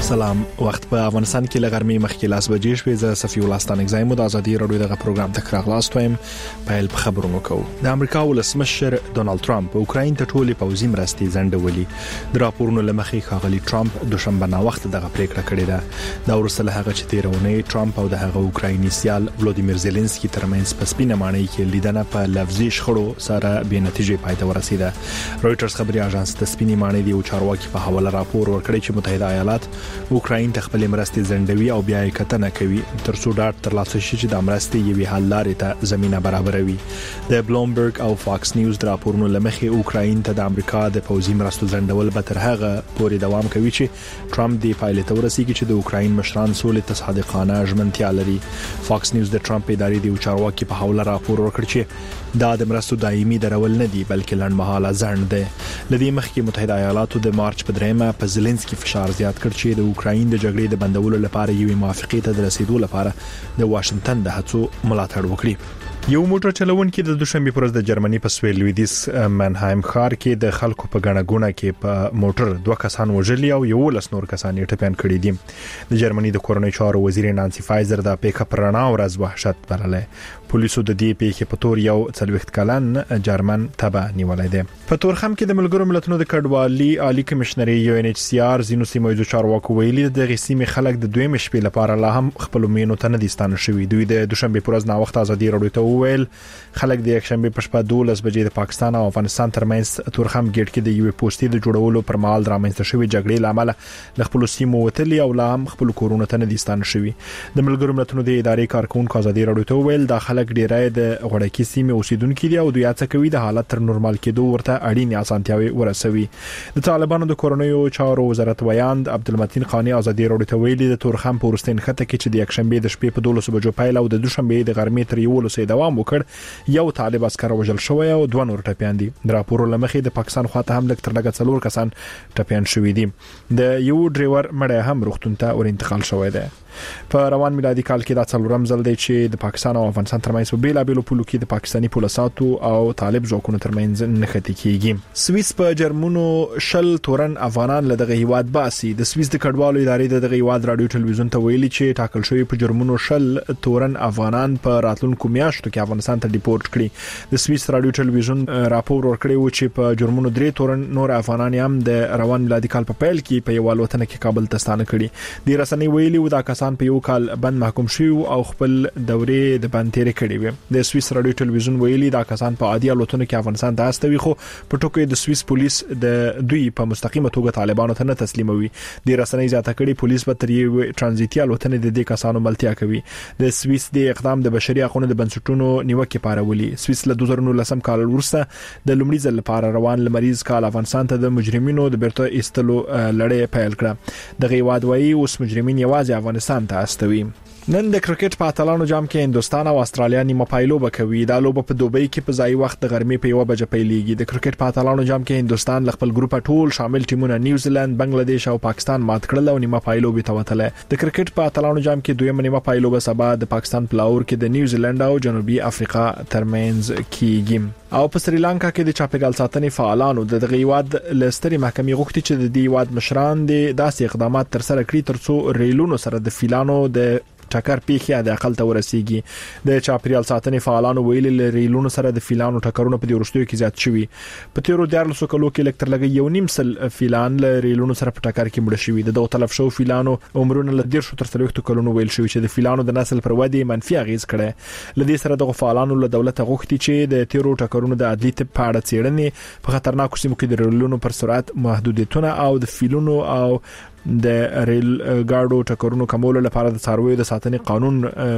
سلام. وخت په افغانستان کې لغرمې مخکې لاس بجې شوې. زه صفي الله ستانک زایم د ازادي رادیو دغه پروګرام ته راغلاست وایم. په خبرونو کوو. د امریکا ولسمشر ډونالد ټرمپ اوکراین ته ټولې پوځي مرستې ځنډولې. د راپورونو لمخې ښاغلي ټرمپ دوشنبه نا وخت دغه پریکړه کړې ده. دا ورسره هغه چې تیرونه ټرمپ او د هغه اوکرایني سیال ولودیمیر زيلنسکي ترمنځ په سپینه معنی کې لیدنه په لفظي شخړو سره به نتیجې پای ته ورسیده. رويټرز خبري اژانس د سپینې معنی دی او چارواکي په حواله راپور ورکړی چې متحده ایالات اوکراین ته خپل مرستې ځنډوي او بیا یې کتنه کوي ترڅو ډاډ ترلاسه شي چې د مرستې یوې حل لارې ته زمينه برابروي. د بلومبرګ او فاکس نیوز د راپورونو لمخې اوکراین ته د امریکا د پوځي مرستو ځنډول به تر هغه پورې دوام کوي چې ټرمپ دی پایله ته ورسیږي چې د اوکراین مشران سولې ته صادقانه ژمنتیا لري. فاکس نیوز د ټرمپ ادارې دی او چارواکي په حواله راپور ورکړ چې دا د مرستو دایمي درول نه دی بلکې لنډمهاله ځنډ دی. لدې مخکې متحده ایالاتو د مارچ په دریمه په زيلنسکي فشار زیات کړ چې د اوکراین د جګړې د بندولو لپاره یوې موافقې ته د رسیدو لپاره د واشنگټن د هڅو ملاتړ وکړي. یو موټر چلوونکي د دوشنبه پر ورځ د جرمني په سویل لویدیس منهایم ښار کې د خلکو په غڼګونه کې په موټر 2 کسان وژلي او 11 نور کسان یې ټپيان کړي دي. د جرمني د کورنۍ چارو وزیر نانسي فایزر د پیک اپ رڼا ورځ وحشت بلله. پولیسو د دې پیښې په تور یو 40 کلن جرمن تبع نیولای دی. په تورخم کې د ملګرو ملتونو د کډوالي عالی کمشنري UNHCR زینو سیمایزو چارواکو ویلي د غسیمي خلک د دویم شپې لپاره لا هم خپل مینو ته نه دي ستانه شوی. دوی د دوشنبه پر ورځ نا وخت ازادي رادیو ته ویل خلک د یک شنبه په شپه 12 بجې د پاکستان او افغانستان ترمنځ تورخم ګیټ کې د یو پوسټي د جوړولو پر مهال درامنځته شوی جګړې لامل د خپل سیمو وتلی او لا هم خپل کورونه ته نه دي ستانه شوی. د ملګرو ملتونو د ادارې کارکونکو ازادي رادیو ته ویل د خلک ډیرای د غړکی سیمه اوسیدونکو دي او دوی هڅه کوي د حالت تر نورمال کېدو ورته اړینې اسانتیاوي ورسوي. د طالبانو د کورونیو چارو وزارت ویاند عبدالمتین خانی ازادي رادیو ته ویلي د تورخم په ورستین خطه کې چې د یک شنبه د شپې په 12 بجو پیل او د دوشنبه د غرمې تر 11 دوام وکړ یو طالب عسكر وژل شوی او 2 نور ټپيان دي. د راپور لمخې د پاکستان خواته هم لکه تر لګه 4 کسان ټپيان شوی دي. د یو ډرایور مړی هم روغتون ته ور انتقال شوی دی. په روان میلادي کال کې دا څلورم ځل دی چې د پاکستان او افغانستان ترمنځ په بیلابېلو پولو کې د پاکستاني پولیساتو او طالب ځواکونو ترمنځ نښتې کیږي. سویس په جرمنو شل تورن افغانان له دغه هیواد باسي. د سویس د کډوالو ادارې د دغه هیواد رادیو ټلویزیون ته ویلي چې ټاکل شوی په جرمنو شل تورن افغانان په راتلونکو میاشتو کې افغانستان ته ډیپورت کړي. د سویس رادیو ټلویزیون راپور ورکړی و چې په جرمنو 3 تورن نور افغانان هم د روان میلادي کال په پیل کې په یو وطن کې کابل ته ستانه کړي. د رسنۍ ویلي و دا کسان په یو کال بند محکوم شوی او خپل دورې د بند تیر کړي وي. د سویس رادیو ټلویزیون ویلي دا کسان په عادي الوتنو کې افغانستان ته استوي خو په ټوکې د سویس پولیس د دوی په مستقیمه توګه طالبانو ته نه تسلیموي. د رسنۍ زیاته کړي پولیس به تر یو ترانزیتي الوتنې د دې کسانو ملتیا کوي. د سویس د اقدام د بشري حقوقو د بنسټونو نیوکه پارولي. سویس له 2019 کال وروسته د لومړي ځل لپاره روان لمریز کال افغانستان ته د مجرمینو د بیرته ایستلو لړۍ پیل کړه. د غیواد وایي اوس مجرمین یوازې افغانستان ته استوي. نن د کرکټ په اتلانو جام کې هندستان او استرالیا نیمه پایلوبه کوي. دا لوبه په دوبۍ کې په ځای وخت د غرمې په 1 بجې پیلېږي. د کرکټ په اتلانو جام کې هندستان ل خپل ګروپ ټول شامل ټیمونه نیوزیلند، بنگلاديش او پاکستان مات کړل او نیمه پایلوبه ته وتله. د کرکټ په اتلانو جام کې دویمه نیمه پایلوبه سبا د پاکستان په لاهور کې د نیوزیلند او جنوبي افریقا ترمنځ کیږي. او په سریلانکا کې د چاپیریال ساتنې فعالانو د دغه هیواد لستري محکمې غوښتي چې د دې هیواد مشران د داسې اقدامات تر سره کړي ترڅو ریلونو سره د فیلانو د ټکر پیښه د عقل ته ورسیږي. د چاپیریال ساتنې فعالانو ویلي لریلونو سره د فیلانو ټکرونه په دې ورستیو کې زیات شوي. په تیرو 14 کلو کې لکتر لګي یو نیم سل فیلان لریلونو سره په ټکر کې مړ شوي. د دوه تلف شو فیلانو عمرونه ل 10 تر 30 کلونو ویل شوی چې د فیلانو د نسل پر ودی منفي اغیز کړي. لدې سره د فعالانو له دولت غوښتي چې د تیرو ټکرونو د عدلي په اړه څېړنې په خطرناکو سیمو کې د ریلونو پر سرعت محدودیتونه او د فیلونو او د ریل ګاډو ټکرونو کمولو لپاره د څارویو د ساتنې قانون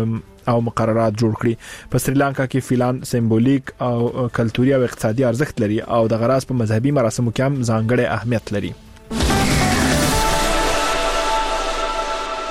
او مقررات جوړ کړي. په سریلانکا کې فیلان سمبولیک او کلتوري او اقتصادي ارزښت لري او د غراس په مذهبي مراسمو کې هم ځانګړی اهمیت لري.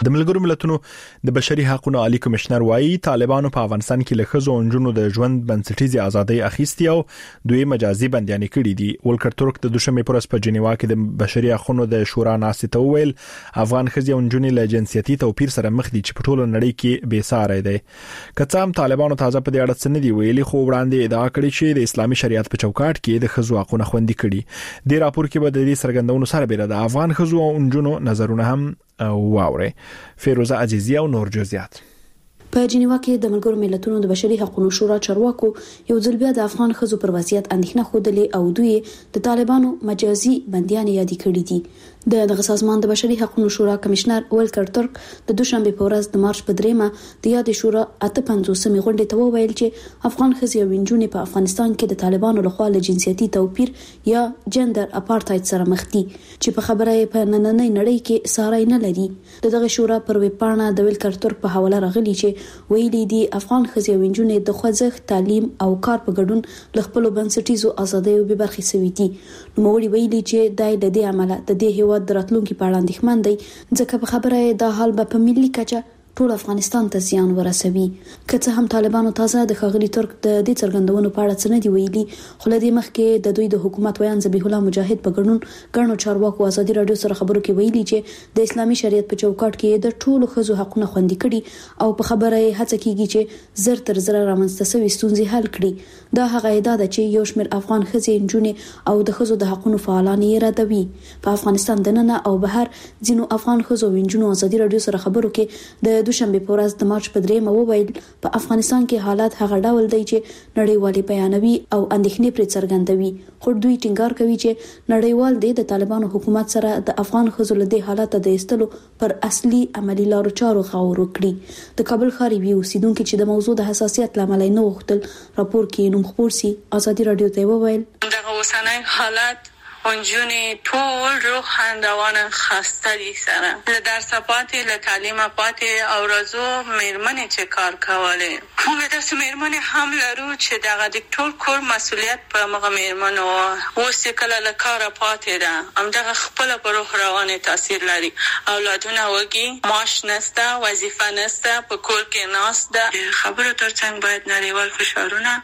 د ملګرو ملتونو د بشري حقوقو عالی کمشنر وایي طالبانو په افغانستان کې له ښځو او نجونو د ژوند بنسټیزي ازادي اخیستي او دوی مجازي بندیانې کړې دي. ولکر ترک د دوشنبه پر ورځ په جنیوا کې د بشري حقوقو د شورا ناستې ته وویل افغان ښځې او نجونې له جنسيتي توپیر سره مخ دي چې په ټوله نړۍ کې بې ساري دي. کڅام طالبانو تازه په دې اړه څه نه دی ویلي، خو وړاندې ادعا کړې چې د اسلامي شریعت په چوکاټ کې د ښځو حقوقونه خوندي کړي. د راپور کې به د دې څرګندونو سره بیره د افغان ښځو او نجونو نظرونه هم واوري. فیروزه عزیزی او نور جزئیات. په جنیوا کې د ملګرو ملتونو د بشري حقوقو شورا چارواکو یو ځل بیا د افغان ښځو پر وضعیت اندېښنه خوده او دوی د طالبانو مجازي بندیانې یادې کړې دي. دغه سازمان د بشري حقوقو شورا کمشنر ولکر ترک د دوشنبه په ورځ د مارچ په 3 د یادې شورا 58مې غونډې ته وویل چې افغان ښځې او نجونې په افغانستان کې د طالبانو لخوا له جنسيتي توپیر یا جندر اپارټاید سره مخ دي چې په خبره په نننۍ نړۍ کې ساري نه لري. دغه شورا پر ویب پاڼه د ولکر ترک په حواله راغلي چې ویلي دي افغان ښځې او نجونې د خوځښت، تعلیم او کار په ګډون له خپل بنسټیزو ازادیو به برخې سوي دي. نو موږ ویلي چې دای د دې عمله د دې د راتلونکو په اړه اندېښمن دی ځکه په خبره دا حال به په ملي کچه ټول افغانستان ته زیان ورسوي. که څه هم طالبانو تازه د خاغلی ترک د دې څرګندونو په اړه څه نه دی ویلي، خو له دې مخکې د دوی د حکومت ویان ذبیح الله مجاهد په ګڼو چارواکو ازادي رادیو سره خبرو کې ویلي چې د اسلامي شریعت په چوکاټ کې د ټولو ښځو حقوقونه خوندي کړي او په خبره هڅه کیږي چې زر تر زر رامنځته شوي ستونزې حل کړي. دا هغه ادعا ده چې یو شمېر افغان ښځې، نجونې او د ښځو د حقوقو فعالان یې ردوي. په افغانستان دننه او بهر ځینو افغان ښځو او نجونو ازادي رادیو سره خبرو کې د دوشنبه په ورځ د مارچ په 3 وویل په افغانستان کې حالات هغه ډول دی چې نړیوالي بیانوي او اندېښنې پر څرګندوي. خو دوی ټینګار کوي چې نړیوال د طالبانو حکومت سره د افغان ښځو له دې حالات د ایستلو پر اصلي عملی لارو چارو غور وکړي. د کابل ښار یو اوسیدونکو چې د موضوع د حساسیت لامل نه وختل راپور کې نوم خپور سي ازادي رادیو ته وویل دغه اوسنۍ حالت اونجونی ټول روح خندوان خسته دي سره له درس پاتې له تعلیم پاتې او رازو مېرمنې چې کار کوله. موږ د مېرمنې هم لرو چې دغه د ټول کور مسولیت په مغه مېرمنو اوس کله له کار پاتې ده هم دغه خپل په روح روانه تاثیر لري. اولادونه وږي، معاش نشته، وظیفه نشته، په کور کې ناشته. خبرو ترڅنګ باید نړیوال فشارونه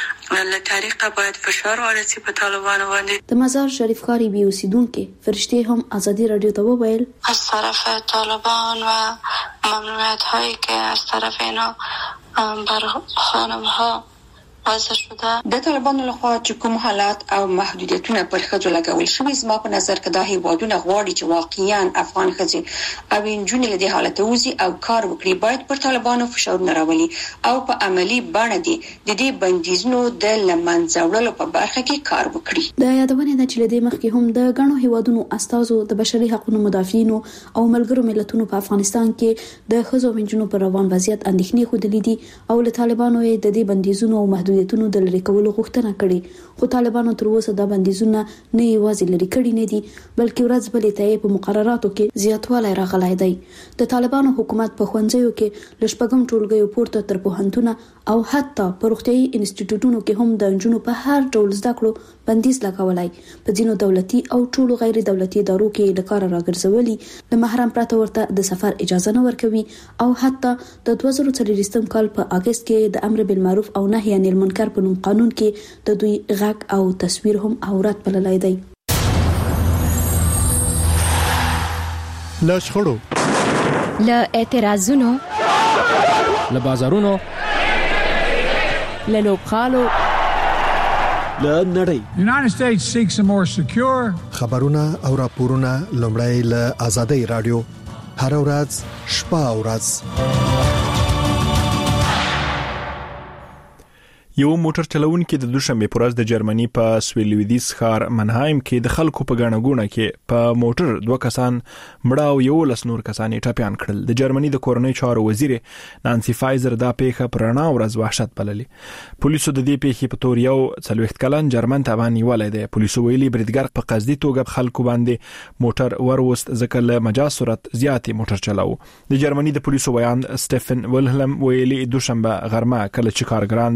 له طریقه باید فشار ورسي په طالبانو باندې. د مزار شریف ښاري بي اوسیدونکو فرشته هم ازادي رادیو ته وویل از طرف طالبان و ممنوعیت هایی که از طرف اینا بر خانم ها وضع شده د طالبانو لخوا چې کوم حالات او محدودیتونه پر ښځو لګول شوي، زما په نظر کې دا هیوادونه غواړي چې واقعیا افغان ښځې او نجونې له دې حالت وځي او کار وکړي. باید پر طالبانو فشارونه راولي او په عملی بڼه دي د دې بندیزونو د لمنځه وړلو په برخه کې کار وکړي. د یادونه ده چې له دې مخکې هم د غنو هیوادونو استازو د بشري حقوقو مدافعینو او ملګرو ملتونو په افغانستان کې د ښځو او نجونو پر روان وضعیت اندېښنې خوده دي او له طالبانو د دې بندیزونو او محدودیتونو د لری کولو غوښتنه کړې. خو طالبانو تر اوسه دا بندیزونه نه یوازې لري کړي نه دي بلکې ورځ بلې ته په مقرراتو کې زیاتوالی راغلی دی. د طالبانو حکومت په ښوونځیو کې لشپږم ټولګیو پورته تر پوهنتونه او حتی په روغتیايي انسټیټیوټونو کې هم د نجونو په هر ډول زده کړو بندیز لګولای. په ځینو دولتي او ټولو غیر دولتي ادارو کې د کار راګرځولي د محرم پرته ورته د سفر اجازه نه ورکوي او حتی د 2023 کال په اگست کې د امر بالمعروف او نهي عن المنکر په نوم قانون کې د دوی غږ او تصویر هم عورت بللای دی. له شخړو، له اعتراضونو، له بازارونو، له لوبغالو، له نړۍ. United States seeks a more secure خبرونه او راپورونه لومړی له آزادۍ رادیو هر ورځ شپه او ورځ. یو موټر چلوونکي د دوشنبه پر ورځ د جرمني په سویلویدیز ښار منهایم کې د خلکو په غاڼګونه کې په موټر 2 کسان مړه او یو لس نور کسان ټاپیان کړل. د جرمني د کورنۍ چارو وزیر نانسی فایزر دا پیښه پر رڼا ورځ وحشت بللې. پولیسو د دې پیښې په تور یو 40 کلن جرمن ته باندې ولې ده. پولیسو ویلي بریدګر په قصدي توګه خلکو باندې موټر وروست ځکه له مجاز سرعت زیاتې موټر چلاو. د جرمني د پولیسو بیان سټيفن ولهلم ویلي دوشنبه غرمه کله چې کارګران د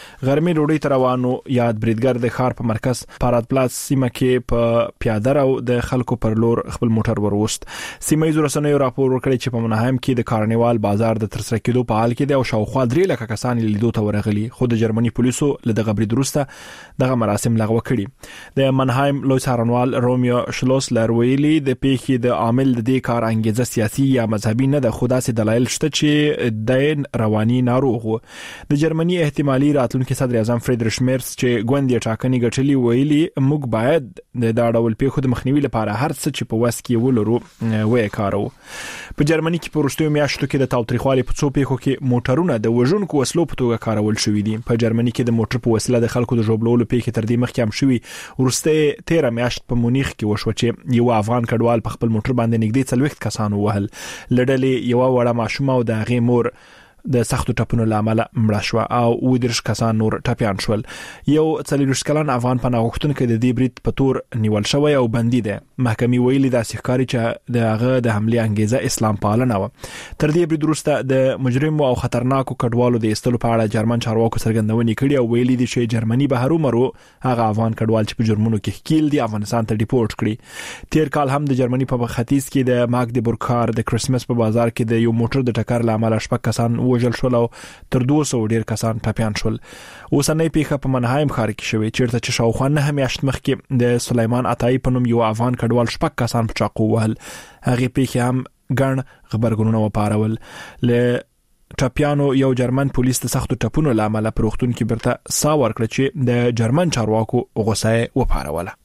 غرمې ډوډۍ ته روانو یاد بریدګر د ښار په مرکز پارات پلاس سیمه کې په پیاده رو د خلکو پر لور خپل موټر وروست. سیمه ییزو رسنیو راپور ورکړی چې په منهایم کې د کارنیوال بازار د ترسره کېدو په حال کې دی او شاوخوا 3 لک کسان لیدو ته ورغلي، خو د جرمني پولیسو له دغه برید وروسته دغه مراسم لغوه کړي. د منهایم لوی څارنوال رومیو شلوسلر ویلي د پیښې د عامل د دې کار انګیزه سیاسي یا مذهبي نه ده، خو داسې دلایل شته چې د رواني ناروغ و. د جرمني احتمالي راتلونکي صدر اعظم فریدریش میرز چې ګوند ټاکنې ګټلي ویلي موږ باید د دا ډول پیښو د مخنیوي لپاره هر څه چې په وس کې ولرو وې کارو. په جرمني کې په وروستیو میاشتو کې د تاوتریخوالي په څو پیښو کې موټرونه د وژونکو وسلو په توګه کارول شوې دي. په جرمني کې د موټر په وسیله د خلکو د ژوبلولو پیښې تر دې مخکې هم شوې. وروسته 13 میاشت په مونیخ کې وشو چې یو افغان کډوال په خپل موټر باندې نږدې 40 کسان وهل. لړلې یو وړه ماشومه او د هغې مور د سختو ټپونو لامل مړه شو او 10 کسان نور ټپيان شول. یو 40 کلن افغان پناه غوښتونکو د دې برید په تور نیول شوی او بندي دی. محکمې ویلي دا ښکاري چې دغه د حمله انګیزه اسلام پالنه و. تر دې برید وروسته د مجرم او خطرناکو کډوالو د استلو په اړه جرمن چارواکو څرګندونې کړې او ویلي دي چې جرمني به هرومرو هغه افغان کډوال چې په جرمونو کې ښکیل دي افغانستان ته ډیپورت کړي. تیر کال هم د جرمني په ختیځ کې د ماګدبورګ د کرسمس په بازار کې د یو موټر د ټکر لامل 8 کسان وژل شول او تر 200 ډیر کسان ټپيان شول. اوسنۍ پیښه په منهایم ښار کې شوې چیرته چې شاوخوا 9 میاشت مخکې د سلیمان عطایی په نوم یو افغان کډوال 8 کسان په چاقو وهل. هغه پیښه هم ګڼ خبرګونونه وپارول. ل ټپيانو یو جرمن پولیس د سختو ټپونو لامل پروختون کې برته سا ورکړه چې د جرمن چارواکو غوسه وپاروله.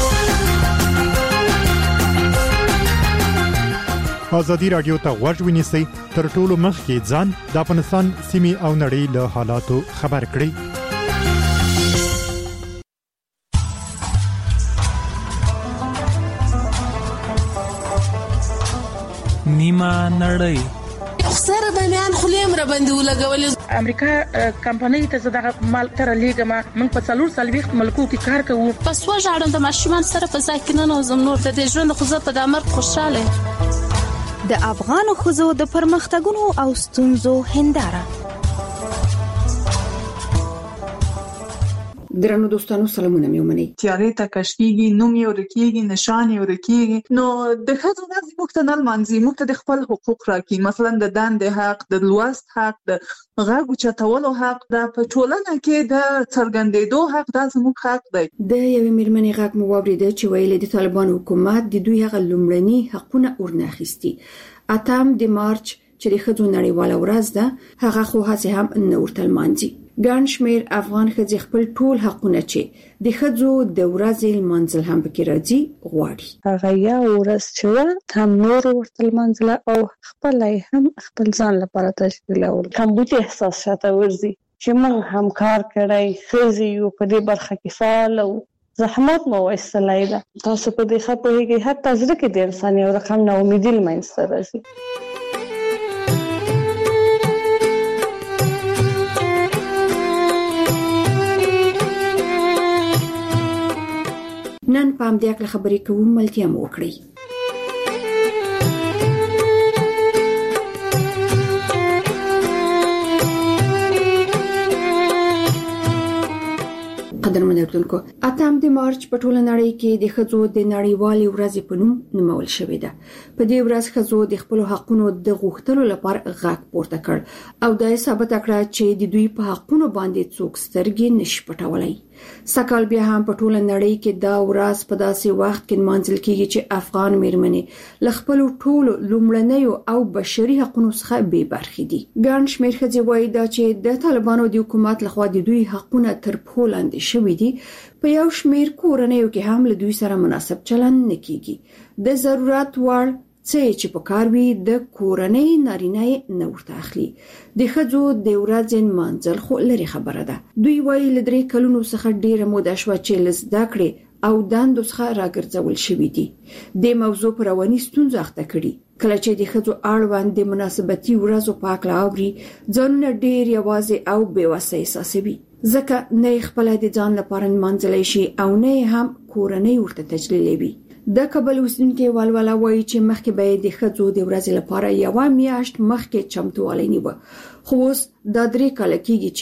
ازادي رادیو ته غوږ ونیسئ تر ټولو مخکې ځان د افغانستان سیمې او نړۍ له حالاتو خبر کړئ. نیمه نړۍ سره د میان خلیم را باندې ولګول. امریکا کمپنۍ ته زداغه مال تر لیګما موږ په 4 ملکو کې کار کوو. پس وژاړم د ماشومان سره په ځای کې نه نوزم نور د ژوند خو زه په دمر خوشاله. د افغان خزو د پرمختګونو او ستونزو هنداره. درنو دوستانو سلامونه مې ومنئ. تیارې ته کشکیږي، نوم یې ورکیږي، نشان یې ورکیږي. نو د ښځو د مختنل منځي موږ د خپل حقوق راکې، مثلا د دندې حق، د لوست حق، د غږ چتولو حق، د پټولنه کې د څرګندېدو حق، دا زموږ حق دی. د یوې میرمنې غږ مو واورید چې ویلي د طالبان حکومت د دوی هغه لومړني حقونه ورناخستي. 8 د مارچ چې د ښځو نړیواله ورځ ده هغه خو هڅه هم نه ورتل مانځي. ګڼ شمېر افغان ښځې خپل ټول حقونه چې د ښځو د ورځې لمانځل هم پکې راځي غواړي. هغه یا ورځ چې هم نور ورته لمانځل او خپل هم خپل ځان لپاره تشکیلول. کمبود احساس شاته ورزي چې موږ هم کار کړی، ښځې یو په دې برخه کې فعال او زحمت مو وایستلای ده. تاسو په دې خبرېږئ حتی زړه کې د انسان یو رقم نه امیدي لمنځته راځي. نن په همدې اړه خبرې کوو، ملتیا مو وکړئ. قدرمن اوریدونکو، 8 د مارچ په ټوله نړۍ کې د ښځو د نړیوالې ورځې په نوم نومول شوې ده. په دې ورځ ښځو د خپل حقونو د غوښتلو لپاره غږ پورته کړ او دا ثابت کړه چې د دوی په حقونو باندې څوک سترګې نشي پټولای. سکهال بیا هم په ټوله نړۍ کې دا ورځ په داسې وخت کې نمانځل کیږي چې افغان میرمنې له خپل ټولو لومړنیو او بشري حقونو څخه بې برخې دي. ګڼ شمېر ښځې وایي دا چې د طالبانو د حکومت لخوا د دوی حقونه تر پښو لاندې شوي دي. په یو شمېر کورنیو کې هم له دوی سره مناسب چلند نه کیږي. د ضرورت وړ څه چې په کار وي د کورنۍ نارینه نه ورته اخلي. د ښځو د ورځې نمانځل خو لري خبره ده. دوی وایي له 3 کلونو څخه ډیره موده شوه چې له زده کړې او دندو څخه راګرځول شوي دي. د موضوع پر رواني ستونزو اخته کړي. کله چې د ښځو اړوند د مناسبتي ورځو په اړه اوري ځانونه ډیر یوازې او بېوسه احساسوي. ځکه نه خپل د ځان لپاره نمانځلای شي او نه هم کورنۍ ورته تجلیلوي. د کابل اوسیدونکو والوالا وایي چې مخکې به د ښځو د ورځې لپاره یو میاشت مخکې چمتووالی نیوه، خو اوس دا 3 کال کېږي چې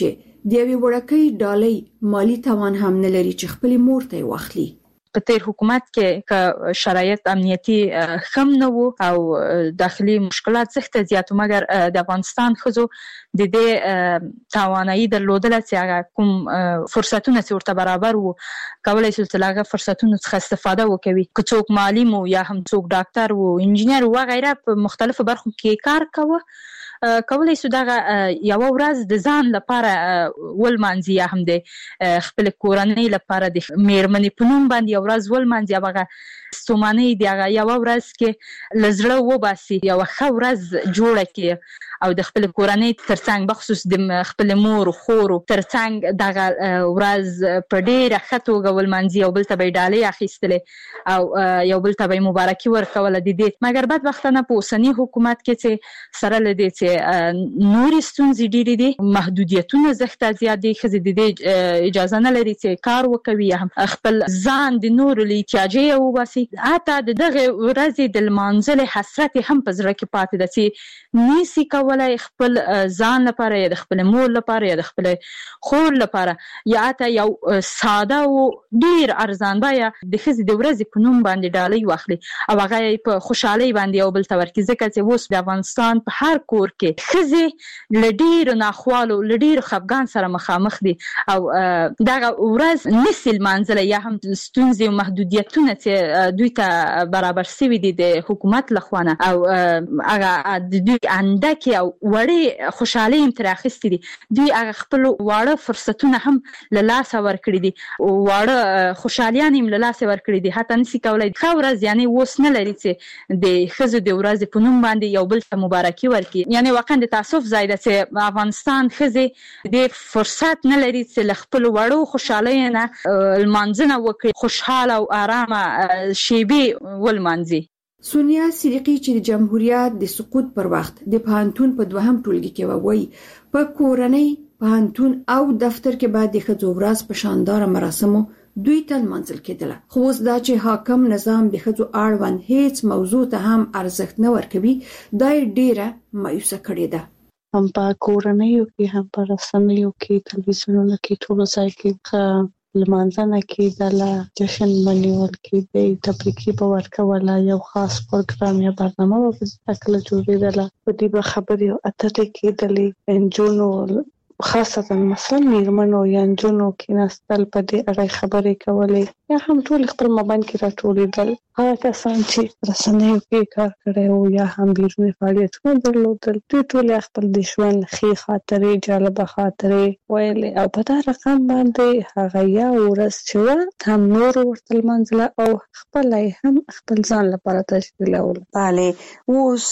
د یوې وړکۍ ډالۍ مالی توان هم نه لري چې خپل مور ته واخلي. په تیر حکومت کې شرایط امنیتي کم نه وو او داخلي مشکلات زیات زیاتو، مګر د افغانستان ښځو د دې توانایي درلودله چې هغه کوم فرصتونه چې ورته برابر وو کولای شي چې هغه فرصتونو څخه استفاده وکړي. که څوک معلم وو یا هم څوک ډاکټر وو، انجینر وو، غیره په مختلفو برخو کې کار کوه، کولای شو دغه یو ورځ د ځان لپاره ولمانځي یا هم د خپل کورنۍ لپاره د میرمنې په نوم باندې یو ورځ ولمانځي، هغه ستومانۍ د هغه یو ورځ کې له زړه وباسي، یو ښه ورځ جوړه کړي او د خپل کورنۍ ترڅنګ بخصوص د خپل مور او خور ترڅنګ دغه ورځ په ډیره ښه توګه ولمانځي او بل ته به ډالۍ اخیستلې او یو بل ته به مبارکي ورکوله د دې. مګر بدبختانه په اوسني حکومت کې چې سره له دې چې نورې ستونزې ډېرې دي، محدودیتونه زیات دي، ښځې د دې اجازه نه لري چې کار وکوي یا هم خپل ځان د نورو له احتیاجه وباسي. حتی د دغه ورځې د لمانځلې حسرت هم په زړه کې پاتې ده چې نشي کولای خپل ځان لپاره یا د خپل مور لپاره یا د خپل خور لپاره یا حتی یو ساده او ډیر ارزان بیه د ښځې د ورځې په نوم باندې ډالۍ واخلي او هغه په خوشحالۍ باندې یو بل ته ورکړي. ځکه چې اوس د افغانستان په هر کور کې ښځې له ډیرو ناخوالو له ډیرو خفګان سره مخامخ دي او دغه ورځ نشي لمانځلی یا هم ستونزې او محدودیتونه چې دوی ته برابر شوي دي د حکومت لخوا نه او هغه د دوی اندکې او وړې خوشحالۍ هم ترې اخیستې دي، دوی هغه خپل واړه فرصتونه هم له لاسه ورکړي دي، واړه خوشحالیان هم له لاسه ورکړي دي. حتی نشي کولی ښه ورځ یعنې اوس نه لري چې د ښځو د ورځې په نوم باندې یو بل ته مبارکي ورکړي. یعنې واقعا د تاسف ځای ده چې افغانستان ښځې د فرصت نه لري چې له خپلو وړو خوشحالیو نه لمانځنه وکړي، خوشحاله او آرامه شیبې ولمانځي. سونیا صدیقی چې د جمهوریت د سقوط پر وخت د پوهنتون په دوهم ټولګي کې وایي په کورنۍ، پوهنتون او دفتر کې باید د ښځو ورځ په شاندار مراسمو دوی ته لمانځل کېدله. خو اوس دا چې حاکم نظام د ښځو اړوند هیڅ موضوع ته هم ارزښت نه ورکوي، دا یې ډیره مایوسه کړې ده. هم په کورنیو کې هم په رسنیو کې تلویزیونونو کې ټولو ځای کې لمانځنه کېدله، جشن منیول کېدی، تبریکي به ورکوله، یو خاص پروګرام یا برنامه به کله جوړېدله، په دې به خبرې او اترې کېدلې. نجونو خاصتا مثلا میرمنو یا نجونو کېناستل په دې اړه خبرې کولې یا هم ټول خپل مابین کې راټولېدل. هغه کسان چې رسنیو کې کار کړی او یا هم بیروني فعالیتونه درلودل، دوی ټول خپل د ژوند ښې خاطرې، جالبه خاطرې ویلې او په دا رقم باندې هغه یا ورځ چې وه هم نور ورته لمانځله او خپل هم خپل ځان لپاره تشکیلوله. بله، اوس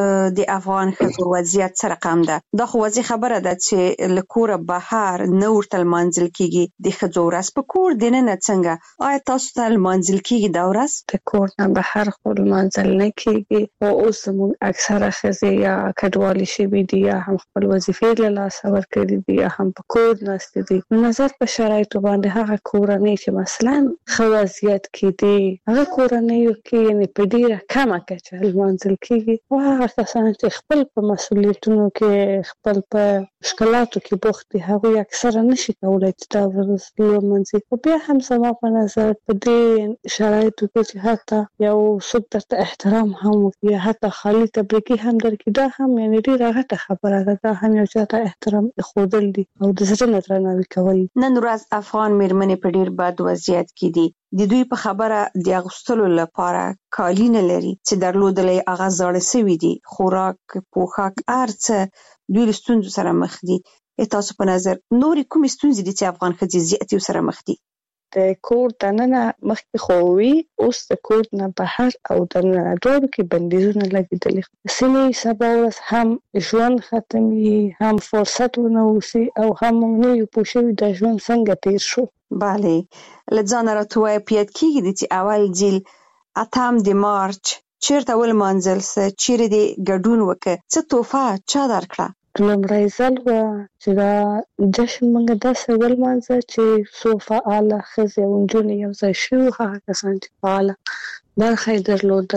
د افغان ښځو وضعیت څه رقم ده؟ دا خو واضح خبره ده چې له کوره بهر نه ورته لمانځل کېږي. د ښځو ورځ په کور دننه څنګه؟ آیا تاسو ته لمانځل کېږي دا ورځ؟ کور نه بهر خو لمانځل نه کېږي او اوس زموږ اکثره ښځې یا کډوالې شوي دي یا هم خپل وظیفې له لاسه ورکړي دي یا هم په کور ناستې دي. نظر په شرایطو باندې هغه کورنۍ چې مثلا ښه وضعیت کې دي، هغه کورنیو کې یعنې په ډېره کمه کچه لمانځل کېږي او هغه کسان چې خپل په مسؤلیتونو کې، خپل په مشکلاتو کې بوخت دي، هغوی اکثره نشي کولی چې دا ورځ لمانځي. خو بیا هم زما په نظر په دې شرایطو کې چې حتی یو څوک درته احترام هم وکړي یا حتی خالي تبریکي هم درکړي، دا هم یعنې ډېره غټه خبره ده. دا هم یو چاته احترام ښودل دي او د زړه نه درناوي کول. نن ورځ افغان میرمنې په ډېر بد وضعیت کې دي. د دوی په خبره د اغوستلو لپاره کالي نه لري چې درلودلی هغه زاړه سوي دي، خوراک، پوښاک، هر څه دوی له ستونزو سره مخ دي. تاسو په نظر نورې کومې ستونزې دي چې افغان ښځې زیاتې ورسره مخ دي؟ د کور دننه مخکې خو وي، اوس د کور نه بهر او دننه دواړو کې بندیزونه لګېدلي. ځینې سبا ورځ هم ژوند ختمي، هم فرصت ونه اوسي او هم موږ نه یو پوه شوي دا ژوند څنګه تېر شو. بله، له ځانه راته ووایه په یاد کېږي چې اول ځل 8 د مارچ چېرته ولمانځل څه، چیرې دې ګډون وکړه، څه تحفه چا درکړه؟ لومړی ځل وه چې دا جشن موږ داسې ولمانځه چې څو فعاله ښځې او نجونې یو ځای شوي، هغه کسان چې فعاله برخه یې درلودله.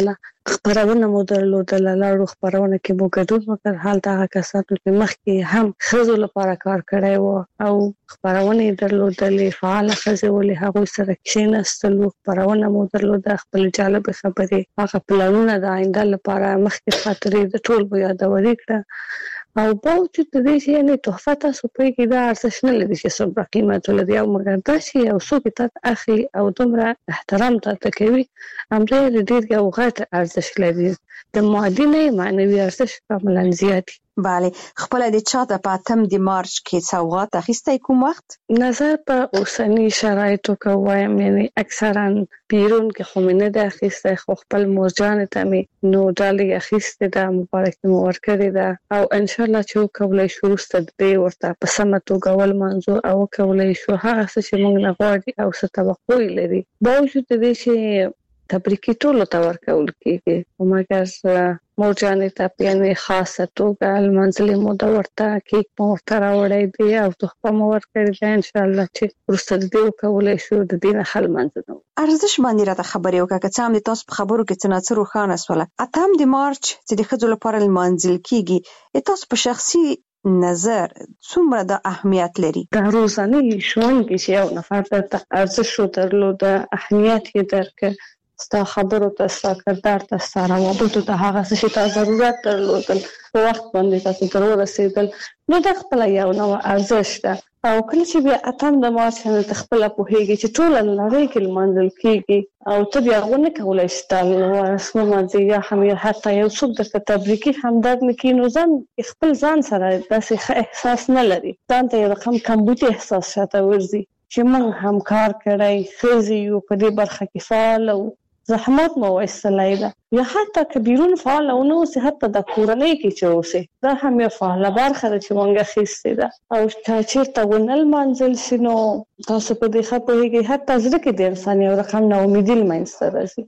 خبرونه مو درلودله لاړو خبرونه کې مو ګډون وکړ حال دا کسانو چې مخکې هم خزو لپاره کار کړی وو او خبرونه درلودلې فعال خزو ولې هغه سره کښیناستلو خبرونه مو درلوده خپل جالب خبرې هغه پلانونه د آینده لپاره مخکې خاطرې د ټول بیا د وریکړه او باوجود د دې چې نه تحفه تاسو پرې کې دا ارزښت نه لري چې څومره قیمت ولري او مګر دا شی او څوک ته اخی او دومره احترام ته کوي همدا ډېر یو غټ ارزښت لري د مادي نه معنوي ارزښت کاملا زیات. بله خپل د چاته په 8 د مارچ کې سوغات اخیسته کوم وخت نظر په اوسنی شرایطو کې وایم یعنی اکثرا پیرون کې خو نه د اخیسته خو خپل مورجان ته می نو ډالې اخیسته د مبارک مور کړی دا او ان شاء الله چې کولای شو ستدې ورته په سمه توګه ول منظور او کولای شو هغه څه چې موږ نه غواړي او څه توقع لري باوجود دې چې تبریکی ټول ته ورکول کیږي او مګر مورجانې ته په خاصه توګه المنزل مو د ورته کیک مورته راوړی دی او تحفه مو ورکړی دی ان شاء الله چې ورسته دې کولای شو د دې نه حل منځ نو ارزش باندې راته خبرې وکړه که څه هم د تاسو په خبرو کې څه نه څه روښانه شوله 8 د مارچ چې د ښځو لپاره المنزل کیږي تاسو په شخصي نظر څومره د اهمیت لري د روزانه ژوند کې یو نفر ته ارزښت درلوده اهمیت یې درک ستا خبرو ته ستا کردار ته ستا روابطو ته هغه څه چې تا ضرورت درلودل په وخت باندې تاسو ته ورسېدل نو د خپل یو نوع ارزښت ده او کله چې بیا 8 د مارچ نه خپل په هیږي چې ټول لړۍ کې منځل کیږي او ته بیا ونه کولای شې رسمي منځي یا هم حتی یو څوک د تبریکي همدرد نکې نو ځان خپل ځان سره داسې احساس نه لري ځان ته یو رقم کمبودي احساس شاته ورځي چې موږ هم کار کړی خزي یو په دې برخه کې فعال او زحمت مو وایستلای ده یا حتی کبیرون فعال او نو سه حتی د کورنۍ کې چې اوسه دا هم یو فعال برخه چې مونږ خېسته ده او چیرته ونل منزل شنو تاسو په دې خبرې کې حتی ځکه کې د انسان یو رقم نه امیدي لمنځته راځي.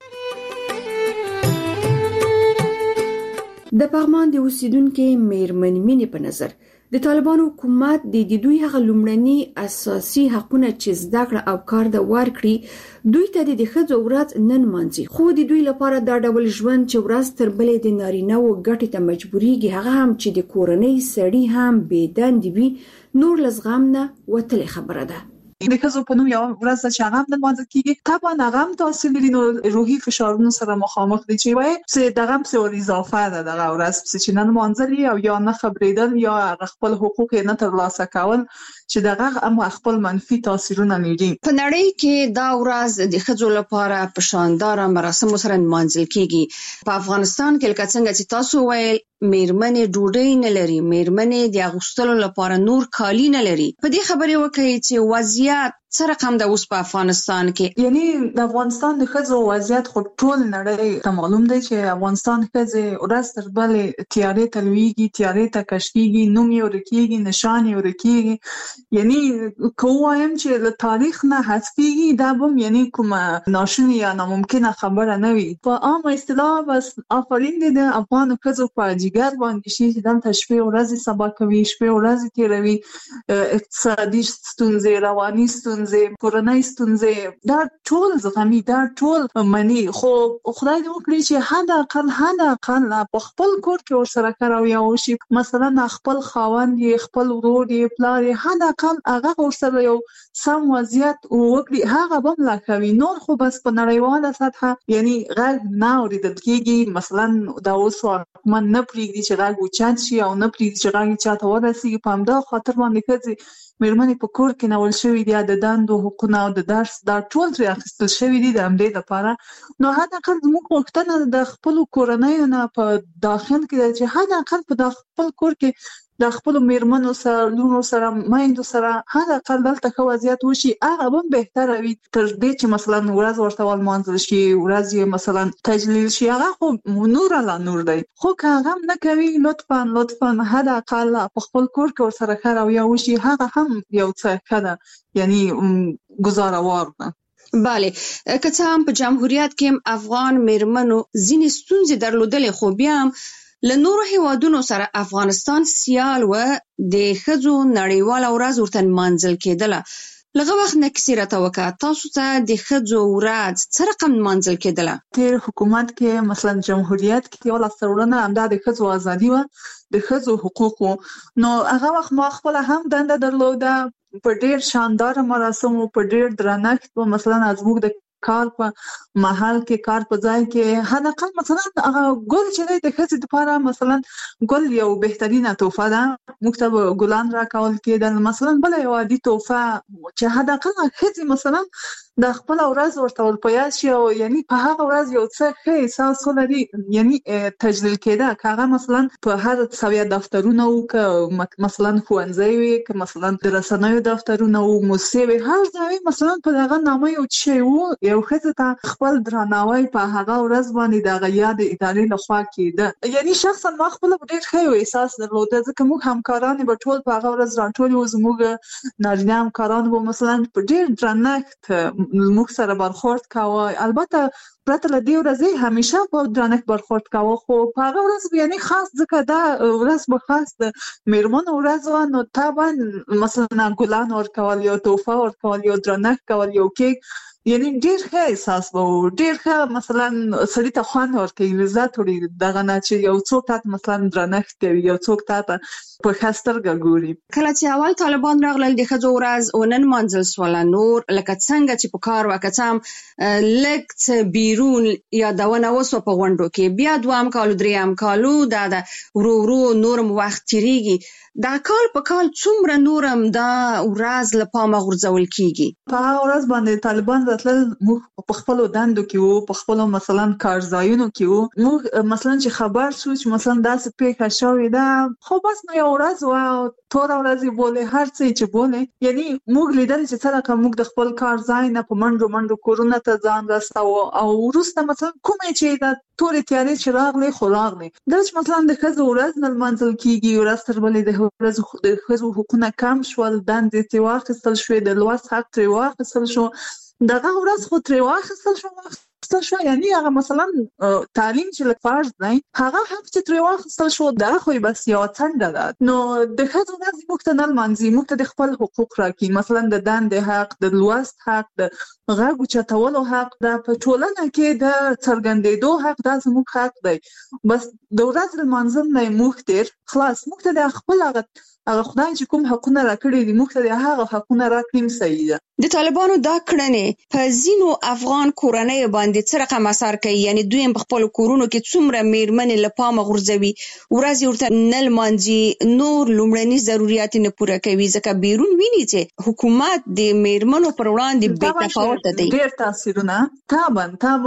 د پغمان د اوسیدونکو میرمن مینې په نظر د طالبانو حکومت د دوی هغه لومړني اساسي حقونه چې زده کړه او کار د ورکړي دوی ته د ښځو ورځ نن مانځي خو د دوی لپاره دا ډول ژوند چې ورځ تر بلې د نارینه و ګټې ته مجبوريږي هغه هم چې د کورنۍ سړی هم بيدند وي نور لزغم نه وتلې خبره ده. د ښځو په نوم یو ورځ چې هغه د مانځل کیږي طبعا هغه تاثیر لري نو روحي فشارونو سره مخامخ دي چې وایي چې دغه څه ور اضافه ده دغه ورځ چې نن مانځل او یا نه خبرېدل یا خپل حقوق نه ترلاسه کول چې دغه هم خپل منفي تاثیرونه لري. په نړۍ کې دا ورځ د ښځو لپاره په شاندار مراسمو سره مانځل کیږي. په افغانستان کې لکه څنګه چې تاسو ویل میرمنې ډوډۍ نه لري میرمنې د اغوستلو لپاره نور کالی نه لري. په دې خبرې وکړي چې وضعیت څه رقم د اوس په افغانستان کې یعنی د افغانستان د ښځو وضعیت خو ټول نړۍ ته معلوم دی چې افغانستان ښځې ورځ تر بلې تیارې ته لویږي تیارې ته کشکیږي نوم یې ورکیږي نشان یې ورکیږي یعنی کوم چې له تاریخ نه حذفيږي دا به یعنی کومه ناشونی یا ناممکنه خبره نه وي. په عام اصطلاح بس آفرین دي د افغان ښځو په جګر باندې شي چې دلته شپې ورځې سبا کوي شپې ورځې تیروي اقتصادي ستونزې رواني ستونزې کورنۍ ستونزې دا ټول زغمي دا ټول مني خو خدای دې وکړي چې حد اقل په خپل کور کې ورسره کاروي او شي مثلا خپل خاوند یې خپل ورور یې پلار یې حد اقل هغه ورسره یو سم وضعیت وکړي هغه به لا کوي نور خو بس په نړیواله سطحه یعنی غږ نه اورېدل کېږي مثلا دا اوس من نه پرېږدي چې غږ اوچت شي او نه پرېږدي چې غږ چاته ورسېږي په همدا خاطر باندې ښځې میرمنې په کور کې نول شوي دي د دندو حقونه او د درس دا ټول ترې اخیستل شوي دي د همدې لپاره نو حد اقل زموږ غوښتنه د خپلو کورنیو نه په داخل کې ده چې حد اقل په خپل کور کې د خپل میرمنو سره لونو سره مایندو سره حد اقل دلته ښه وضعیت وشي هغه به بهتره وي تر دې چې مثلا ورځ ورته ولمانځل شي ورځ یې مثلا تجلیل شي هغه خو نور لا نور دی خو که هغه نه کوي لطفا حد اقل په خپل کور کې ورسره ښه رویه وشي هغه هم یو څه ښه ده یعنی ګزاروار ده. بله که څه هم په جمهوریت کې افغان میرمنو ځینې ستونزې درلودلې خو بیا هم له نورو هیوادونو سره افغانستان سیال و د ښځو نړیواله ورځ ورته نمانځل کېدله لغه وخت نه کیسه راته وکړه، تاسو ته د ښځو ورځ څه رقم منځل کېدله؟ تیر حکومت کې مثلا جمهوریت کې یو لاسته راوړنه همدا د ښځو ازادي وه، د ښځو حقوق وو. نو هغه وخت ما خپله هم دنده درلوده په ډېر شانداره مراسمو، په ډېر درنښت و. مثلا زموږ د کار په محل کې، کار په ځای کې حداقل مثلا هغه ګل چې دی د ښځې دپاره، مثلا ګل یو بهترینه تحفه ده، موږ ته به ګلان راکول کېدل. مثلا بله یو عادي تحفه چې حداقل ښځې مثلا د خپله ورځ ورته ور په یاد شي او یعنې په هغه ورځ یو څه ښه احساس ولري، یعنې تجلیل کېده. که هغه مثلا په هر سویه دفترونه وو، که مثلا ښوونځی وي، که مثلا د رسنیو دفترونه وو، موسسې وي، هر ځای مثلا په دغه نامه یو څه شی وو، یو ښځې ته خپل درناوی په هغه ورځ باندې د هغه یاد ادارې لخوا کېده. یعنې شخصا ما خپله ډېر ښه یو احساس درلوده، ځکه موږ همکاران به ټول په هغه ورځ راټول وو. زموږ نارینه همکاران به مثلا په ډېر درنښت موږ سره برخورد کاوه. البته پرته له دې ورځې همیشه په درنښت برخورد کاوه، خو په هغه ورځ یعنې خاص، ځکه دا ورځ به خاص د مېرمنو ورځ وه، نو طبعا مثلا ګلان ورکول، یو تحفه ورکول، یو درنښت کول، یو کیک، یعنې ډېر ښه احساس به و. ډېر ښه مثلا سړي ته خوند ورکوي، لذت وړي دغه نه چې یو څوک تا ته مثلا درنښت کوي، یو څوک تا ته په ښه سترګه ګوري. کله چې اول طالبان راغلل د ښځو ورځ ونه نمانځل سوله، نور لکه څنګه چې په کار وه، که څه هم لږ څه بیرون یادونه وسوه په غونډو کې، بیا 2 کال 3 کالو دا ورو ورو نورم وخت تېرېږي. دا کال په کال څومره نورم دا ورځ له پامه غورځول کېږي؟ په هغه ورځ باندې طالبان راتلل، موږ په خپلو دندو کې وو، په خپلو مثلا کارځایونو کې وو. موږ مثلا چې خبر شو چې مثلا داسې پېښه شوې ده، خو بس نو یو ورځ وه، توره ورځ یې بولې، هر څه چې بولې، یعنې موږ لیدل چې څرنګه موږ د خپل کار ځای نه په منډو منډو کورونو ته ځان رسوو، او وروسته مثلا کومې چې د تورې تیارې چې راغلې خو راغلې. دا چې مثلا د ښځو ورځ نه لمانځل کېږي، ورځ تر بلې د ښځو حقونه کم شول، دندې ترې واخیستل شوې، د لوست حق ترې واخیستل شو، دغه ورځ خو ترې واخیستل شو، یعنې هغه مثلا تعلیم چې لږ فرض دی، هغه حق چې ترې واخیستل شو، دا خو یې بس یوه څنډه ده. نو د ښځو ورځ موږ ته نه لمانځي، موږ ته د خپل حقوق راکړي، مثلا د دندې حق، د لوست حق، د غږ اوچتولو حق، دا په ټولنه کې د څرګندېدو حق، دا زموږ حق دی. بس د ورځ لمانځل نه موږ تېر خلاص، موږ ته د خپل هغه خدای چې کوم حقونه راکړي دي، موږ ته د هغه حقونه راکړي، صحیح ده. د طالبانو دا کړنې په ځینو افغان کورنیو باندې څه رقم اثر کوي؟ یعنې دوی په خپلو کورونو کې څومره مېرمنې له پامه غورځوي، ورځ یې ورته نه لمانځي، نور لومړني ضروريات نه پوره کوي، ځکه بیرون ویني چې حکومت د مېرمنو پر وړاندې بې تفاوته دی. ډېر تاثیرونه طبعا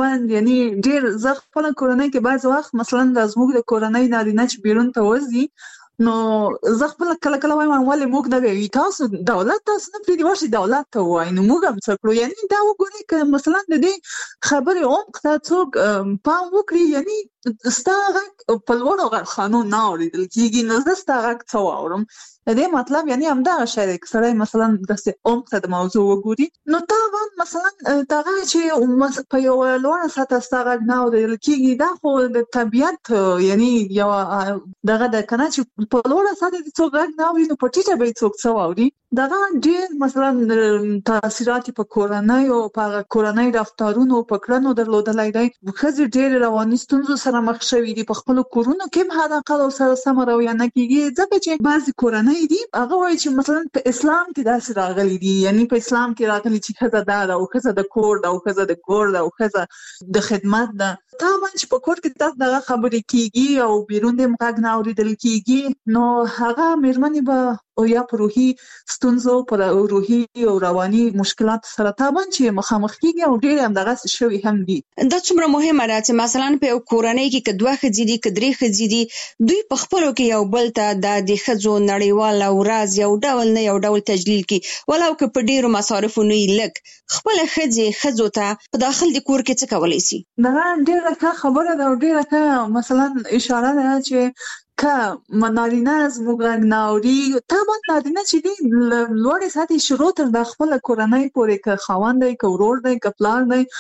یعنې ډېر. زه خپله کورنۍ کې بعض وخت مثلا زموږ د کورنۍ نارینه چې بیرون ته وځي، نو زه خپله کله کله وایم ولې موږ نه وایو تاسو دولت تاسو نه پرېږدي، ورشئ دولت ته ووایي، نو موږ هم څه کړو. یعنې دا وګورئ که مثلا د دې خبرې عمق ته څوک پام وکړي، یعنې ستا غږ په لوړو غرخانو نه اورېدل کېږي، نو زه ستا غږ څه واورم؟ د دې مطلب یعنې همدغه شی دی. که سړی مثلا داسې عمق ته د موضوع وګوري، نو طبعا مثلا دغه چې په یوه لوړه سطحه ستا غږ نه اورېدل کېږي، دا خو د طبیعت یعنې یوه دغه ده که نه، چې په لوړه سطحه دې څوک غږ نه اوري، نو په ټیټه به یې څوک څه واوري. دغه ډېر مثلا تاثیرات په کورنیو، په هغه کورنۍ رفتارونو، په کړنو درلودلی دی. ښځې ډېرې رواني ستونزو سره مخ شوي دي، په خپلو کورونو کې هم حداقل ورسره سمه رویه نه کېږي، ځکه چې بعضې کورنۍ دي هغه وایي چې مثلا په اسلام کې داسې راغلي دي، یعنې په اسلام کې راغلي چې ښځه دا ده، او ښځه د کور ده، او ښځه د کور ده، او ښځه د خدمت ده. طبعا چې په کور کې تاسو دغه خبرې کېږي او بیرون دې هم غږ نه اورېدل کېږي، نو هغه مېرمنې به یا په روحي ستونزو، په روحي او رواني مشکلات سره طبعا چې مخامخ کېږي، او ډېرې همدغسې شوي هم دي. دا څومره مهمه ده چې مثلا په یو کورنۍ کې که 2 ښځې دي، که 3 ښځې دي، دوی په خپلو کې یو بل ته د ښځو نړیواله ورځ یو ډول نه یو ډول تجلیل کړي، ولو که په ډېرو مصارفو نه یې لږ. خپله ښځو ته په داخل د کور کې څه کولی سي؟ دغه ډېره ښه خبره ده، او ډېره ښه مثلا اشاره ده چې که نارینه زموږ غږ نه اوري، طبعا نارینه چې دي لوړې سطحې شروع تر د خپله کورنۍ پورې، که خاوند دی، که ورور دی، که پلار دی،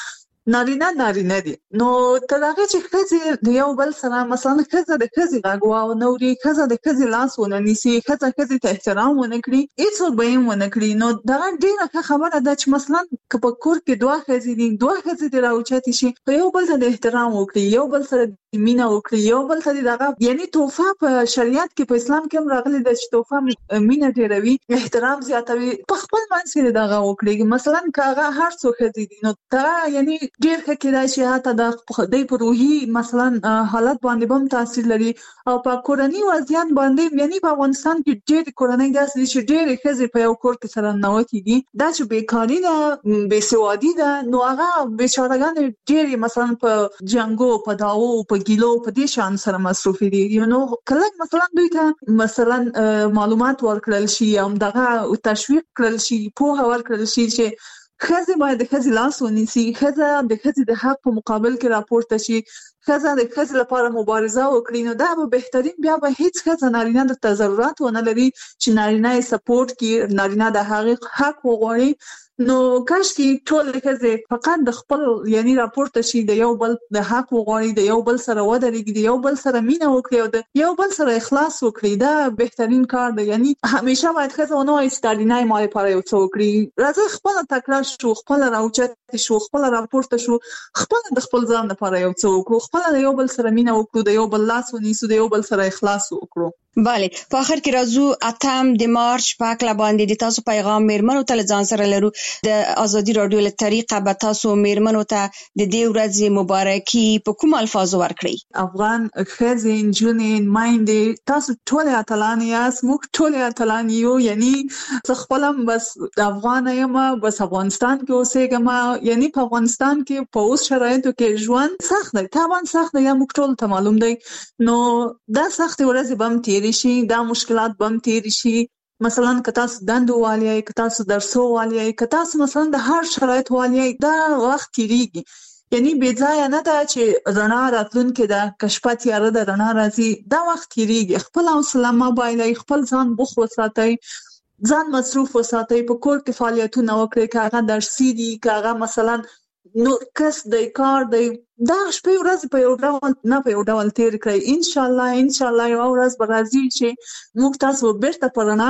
نارینه دي. نو ترغه چې خزي د یو بل سره مثلا خزه د خزي غوا او نوري خزه د خزي لاس وننسي خزه ته احترام ونکړي هیڅ به یې ونکړي. نو دا ډیره خبره ده چې مثلا په کور کې دوه خزي دي راوچتي شي یو بل ته احترام وکړي یو بل سره مینا وکړي یو بل سره دغه یعنی توفه په شریعت کې په اسلام کې هم راغلي د توفه مینا ډیروي احترام زیاتوي په خپل منځ کې دغه وکړي. مثلا کاغه هر څو خزي دي نو دا یعنی ډیر کې دا شي هاته د خدای په روحي مثلا حالت باندې هم تاثیر لري او په کورنۍ وضعیت باندې یعنی په افغانستان کې ډیر کورنۍ داسې چې ډیر خزي په یو کور کې سره نوتی دي دا چې بیکاری ده بے سوادي ده نو هغه بیچارهګان ډیر مثلا په جنگو په داو په ګیلو په دې شان سره مصروف دي. نو کله مثلا دوی ته مثلا معلومات ورکړل شي او دغه تشویق کړل شي په هور کړل شي چې خزه باید د خزه لاس ونیسي خزه د خزه د حق په مقابل کې راپورته شي خزه د خزه لپاره مبارزه وکړي. نو دا به بهترین بیا به هیڅ خزه نارینه د ضرورت ونه لري چې نارینه یې سپورټ کړي نارینه د حق وغواړي. نو کاش کې ټول خزه فقط د خپل یعنی راپورته شي د یو بل د حق وغواړي د یو بل سره ودرېږي د یو بل سره مینه وکړي او د یو بل سره اخلاص وکړي. دا بهترین کار دی. یعنی همیشه باید خزه ونه استادینای مال لپاره یو څه وکړي راځي خپل تکرار شو خپل راوچت شو خپل راپورته شو خپل د خپل ځان لپاره یو څه وکړو خپل د یو بل سره مینه وکړو د یو بل لاس ونیسو د یو بل سره اخلاص وکړو. بله په اخر کې راځو اتم د مارچ په اکلا باندې د تاسو پیغام میرمنو ته ځان سره لرو د ازادي رادیو له طریقه به تاسو میرمنو ته د دې ورځې مبارکي په کوم الفاظ ورکړي؟ افغان خزې انجونې مایندې تاسو ټول اتلان یاست موږ ټول اتلان یو یعنی خپلم بس د افغان یم بس افغانستان کې اوسېږم یعنی په افغانستان کې په اوس شرایطو کې ژوند سخت دی طبعا سخت دی موږ ټول ته معلوم دی. نو دا سخت ورځې بم تیر شي دا مشکلات بم تیر شي مثلا که تاسو دندو والیای که تاسو درسو والیای که تاسو مثلا د هر شرایط والیای دا وخت تیریږي یعنی بې ځایه نه ده چې رڼا راتلونکې ده که شپه تیاره ده رڼا راځي دا وخت تیریږي. خپل حوصله مه بایلئ خپل ځان بوخت وساتئ ځان مصروف وساتئ په کور کې فعالیتونه وکړئ که هغه درسي دي که هغه مثلا نور کس دی کار دی دا شپې ورځ په یو ډول نه په یو ډول تیر کړئ. ان شاء الله یو ورځ به راځي چې موږ تاسو بیرته په رڼا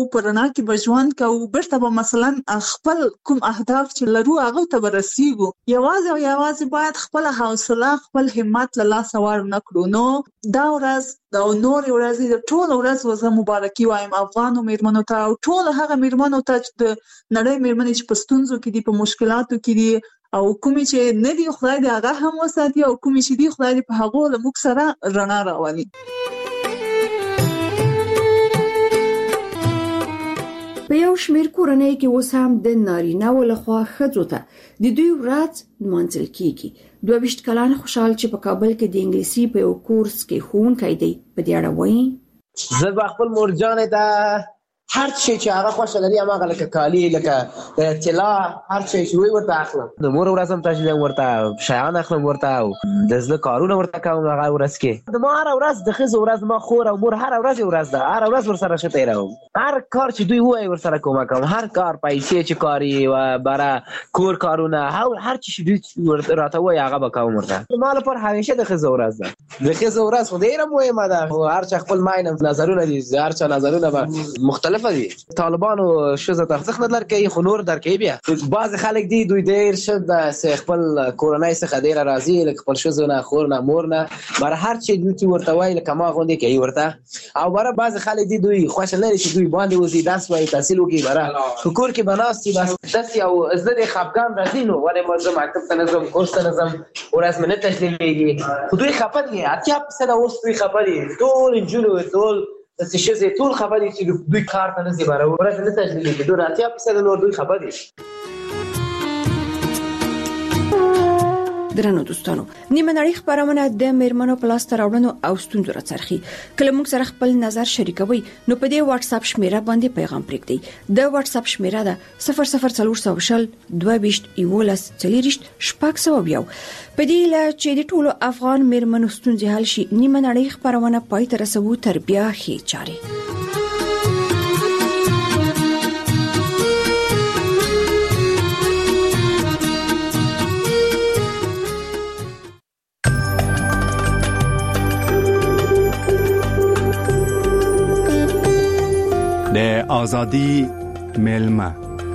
کې به ژوند کوو بیرته به مثلا خپل کوم اهداف چې لرو هغه ته به رسیږو. یوازې باید خپل حوصله خپل همت له لاسه ورنه کړو. نو دا ورځ او نور ورځې د ټول ورځ وزه مبارکي وایم افغانو میرمنو ته او ټول هغه میرمنو ته چې د نړۍ میرمنې چې په ستونزو کې دي په مشکلاتو کې دي او کومې چې نه دی خدای دې هغه هم وساتي او کومې چې دی خدای دې په هغه له موږ سره رڼا راولي. په یو شمېر کورنۍ کې اوس هم د نارینه‌و لخوا ښځو ته د دوی ورځ نمانځل کیږي. 22 کلن خوشحال چې په کابل کې د انګلیسي په یو کورس کې ښوونکی دی په دې اړه وایي زه به خپل مورجانې ته هر شي چې هغه خوښه لري هغه لکه کالي لکه طلا هر شي چې وي ورته اخلم د مور ورځ هم تشویق ورته شیان اخلم ورته او د زړه کارونه ورته کوم هغه ورځ کې د ما هر ورځ د ښځو ورځ ما خور او مور هر ورځ ورځ ده هر ورځ ورسره ښه تېروم هر کار چې دوی وایي ورسره کوم هر کار پیسې چې کاري و برا کور کارونه هر چې دوی راته وایي هغه به کوم ورته ما لپاره همیشه د ښځو ورځ ده د ښځو ورځ خو ډېره مهمه ده هر چا خپل ماین نظرونه دي هر چا نظرونه به مختلف دي. طالبانو شزه ارزښت نه درکوي خو نور درکوي بیا بعض خلک دي دوی ډېر ښه د خپل کورنۍ څخه ډېره راضي لکه خپل ښځو نه خور نه مور نه بره هر چې دوی ورته وایي لکه ما غوندې کوي ورته او بره بعض خلک دي دوی خوښه لري چې دوی باندې وځي درس وایي تحصیل وکړي بره په کور کې به ناست وي بس داسې او زه د خفګان راځي نو ولې ما زه مکتب ته نه ځم کورس ته نه ځم ورځ مې نه تشلیمېږي خو دوی خفه دي 80% اوس دوی خفه دي ټول نجونې ټول داسې ښځې ټول خفه دي چې دوی کار ته نه ځي باره ورځ نه تشلیمېږي دوی 80% نور دوی خفه دي. درنو دوستانو نیمه نړۍ خبرونه د میرمنو په لاس راوړنو او ستونزو راڅرخي کله موږ سره خپل نظر شریکوي نو په دې واتس اپ شمیره باندې پیغام پرېږدئ د واتس اپ شمیره ده 00400 22 11 40 شپږ په دې لا چې د ټولو افغان میرمنو ستونزې حل شي نیمه نړۍ خبرونه پای ته رسوو تر بیا هي چاري. آزادی میلمه.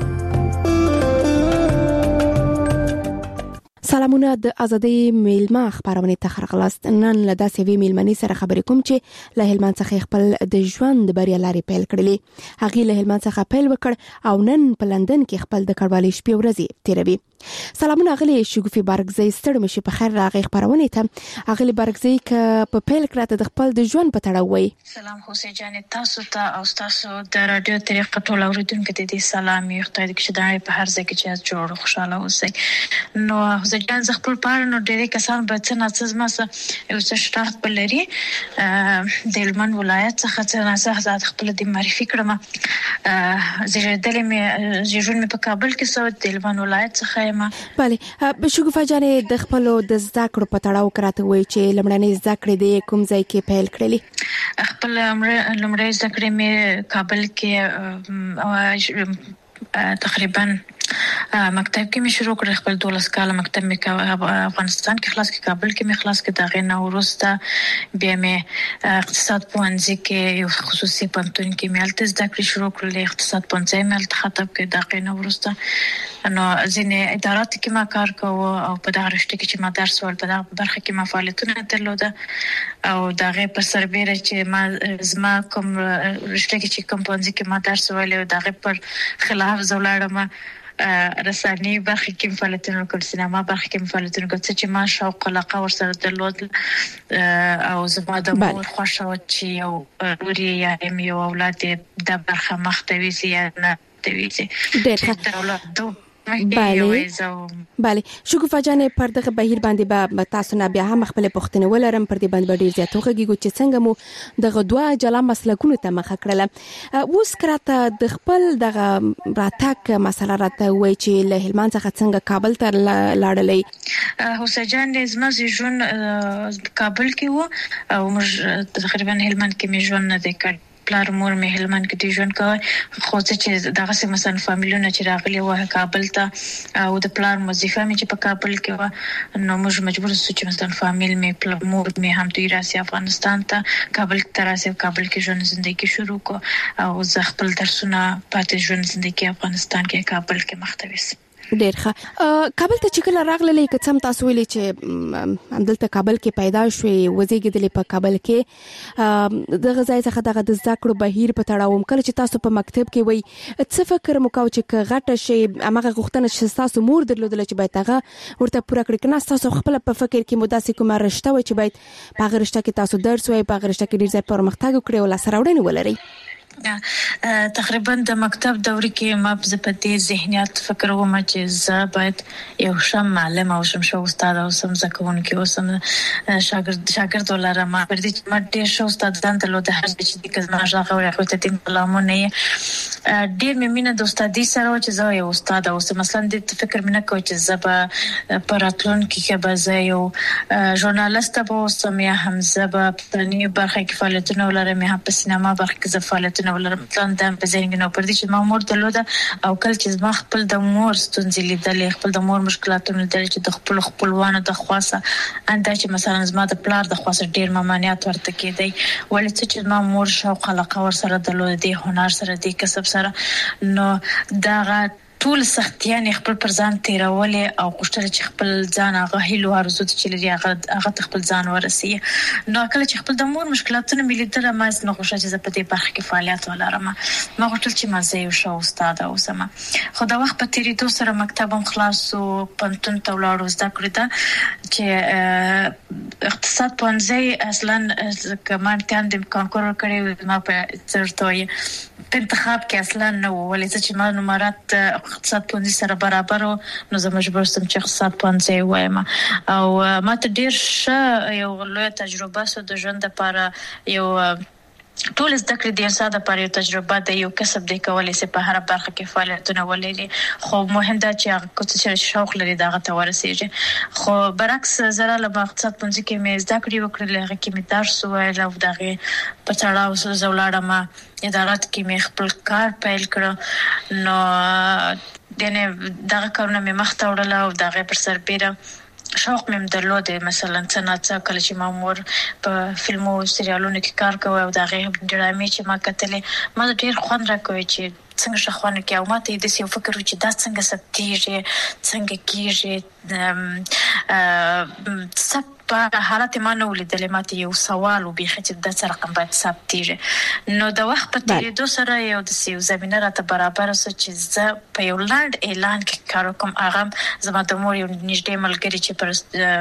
سلامونه د ازادي میلمه خبرونه تخرغلاست. نن له داسې وی میلمنې سره خبرې کوم چې له هلمند څخه خپل د ژوند بریا لارې پیل کړلې. هغه له هلمند څخه پیل وکړ او نن په لندن کې خپل د کډوالۍ شپې ورځې تیروي. سلامونه غلي شګوفي بارګزی ستړي مشي په خیر راغی خبرونه ته. غلي بارګزی ک په پیل کړه د خپل د ژوند په تړاو وای. سلام حسین جان تاسو ته او تاسو د رادیو طریقه ټول اوریدونکو ته د سلام یو خدای دې چې دا په هر ځای کې چې جوړ خوشاله اوسئ. نو حسین جان زه خپل پاره نو ډېر کسان به څه ناڅه ما سره یو څه شتات بلري د هلمند ولایت څخه څه ناڅه خپل د معرفي کړم. زه دلته مې ژوند په کابل کې سو د هلمند ولایت څخه بله شګوفه جانې د خپل د زده کړو په تړاو کراته وای چې لمړنۍ زده کړې د کوم ځای کې پیل کړلې؟ خپل لمړنۍ زده کړې مې کابل کې تقریبا مکتب کې مې شروع کړ. خپل 12 کال مکتب مې افغانستان کې خلاص کې کابل کې مې خلاص کې دغه نه ورسته بیا مې اقتصاد پوهنځي کې یو خصوصي پوهنتون کې مې الته زده کړې شروع کړل. اقتصاد پوهنځي مې الته خطب کې دغه نه ورسته نو ځینې ادارات کې ما کار کوو او په دغه رشته کې چې ما درس ول په دغه برخه کې ما فعالیتونه درلوده او دغه پر سربېره چې ما زما کوم رشته کې چې کوم پوهنځي کې ما درس ول دغه پر خلاف زولاړم رساني برخه کې فعالیتونه کوم سینما برخه کې فعالیتونه کوم چې ما شوق علاقه ورسره درلود او زما د مور خوښه و چې یو وري یا یو اولاد د برخه مختوي سي نه توي سي بله شګوفه جانې پر دغه بهیر باندې به تاسو نه بیا هم خپل پوښتنه ولرم. پر دې باندې ډیر زیات وګورئ چې څنګه مو دغه دوه جلا مسلکونو ته مخه کړله. اوس کراته د خپل دغه راتګ مسله راته وای چې له هلمند څخه څنګه کابل ته لاړلې؟ حسین جان زما ژوند کابل کې و او موږ تقریبا هلمند کې مې ژوند نه وکړ. پلار مور مې هلمند کې ژوند کوي خو چې دغه سم مثلا فامیلونه چې راغلي و کابل ته او د پلار وظیفه مې چې په کابل کې و نو موږ مجبور شو چې مثلا فامیل مې مور مې هم دوی راسي افغانستان ته کابل ته راسي کابل کې ژوند زندگی شروع کو او زه خپل درسونه پاتې ژوند زندگی افغانستان کې کابل کې مختوي. ډیر ښه. کابل ته چې کله راغلې که څم تاسو ویلې چې همدلته کابل کې پیدا شوې وزېږېدلې په کابل کې دغه ځای څخه دغه د زده کړو بهیر په تړاو کله چې تاسو په مکتب کې وای څه فکر مو کاوه چې غټه شي هغه غوښتنه چې تاسو مور درلودل چې باید هغه ورته پوره کړی کنه تاسو خپل په فکر کې مو داسې کومه رشته وای چې باید په هغه رشته کې تاسو درس وای په هغه رشته کې ډیر ځای پرمختګ وکړي او لاسته راوړنې ولري؟ تقریبا د مکتب دوري کې ما په دې ذهنیت فکر وم چې زه باید یو شم معلم او شم شو استاد او سم زکون کې اوسم شاګرد ولرم. پر دې ما ډېر شو استادان ته لوده هر چې د کزما ژغه ورته د کلامونه ډېر مې مینه د استادي سره چې زه یو استاد اوسم. مثلا د فکر مینه کوم چې زه به پراتلون کې به زه یو ژورنالیست به اوسم یا هم زه به په نی برخه کې فعالیتونه ولرم یا په سینما برخه کې فعالیتونه ولرم. لندن په ځینګنو پر دې چې ما مور درلوده او کله چې ما خپل د مور ستونزې لیدلې خپل د مور مشکلاتونه لیدل چې د خپلوانو د خاصه انده چې مثلا زما د پلار د خاصه ډیر ممانعت ورته کېدی ولې چې ما مور شوق علاقه ور سره درلوده د هنر سره د کسب سره نو دا ټول سختيان خپل پر ځان تیرولې او غوښتل چې خپل ځان هغه هیلو ارزو چې لري هغه خپل ځان ورسي. نو کله چې خپل د مور مشکلاتونه ملیدل ما نو غوښتل چې په دې برخه کې فعالیت ولرم. ما غوښتل چې ما زه یو شو استاد اوسم. خو دا وخت په تیریدو سره مکتبم خلاص او پنتون ته ولاړو زده کړې ده چې اقتصاد پوهنځي اصلا کمان تاند کانکور کړی ما په چرتوي په انتخاب کې اصلا نو ولې چې ما نمرات اقتصاد پوهنځي سره برابر نو زه مجبور شوم چې اقتصاد پوهنځي وایم او ما ته ډیر ښه یو لوی تجربه سو د ژوند لپاره یو ټول زده کړې د انسان لپاره یو تجربه ده یو کسب دی کولای شي په هر برخه کې فعالیتونه ولري خو مهم ده چې هغه څه چې شوق لري دغه ته ورسیږي. خو برعکس زره له اقتصاد پوهنځي کې مې زده کړې وکړل هغه کې مې درس وویل او دغه په تړاو زولاړم ادارات کې مې خپل کار پیل کړ نو دغه کارونه مې مخ ته وړل او دغه پر سربېره شوق مې درلود مثلا څنګه کله چې ما مور په فلمو سریالونو کې کار کوي او دا غي ډرامې چې ما کتلې ما ډیر خوند راکوي چې څنګه شخوانه کې او ماته د څه فکر چې دا څنګه ثبتېږي څنګه کېږي سب په حالت ما نو لیدلې ماته یو سوال وبېخه چې د څه رقم باید ثبتېږي نو د وخت په تیریدو سره یو د سیو زمينه راته برابر سو چې زه په یو لاند اعلان کې کار کوم هغه زما د مور یو نږدې ملګری چې پر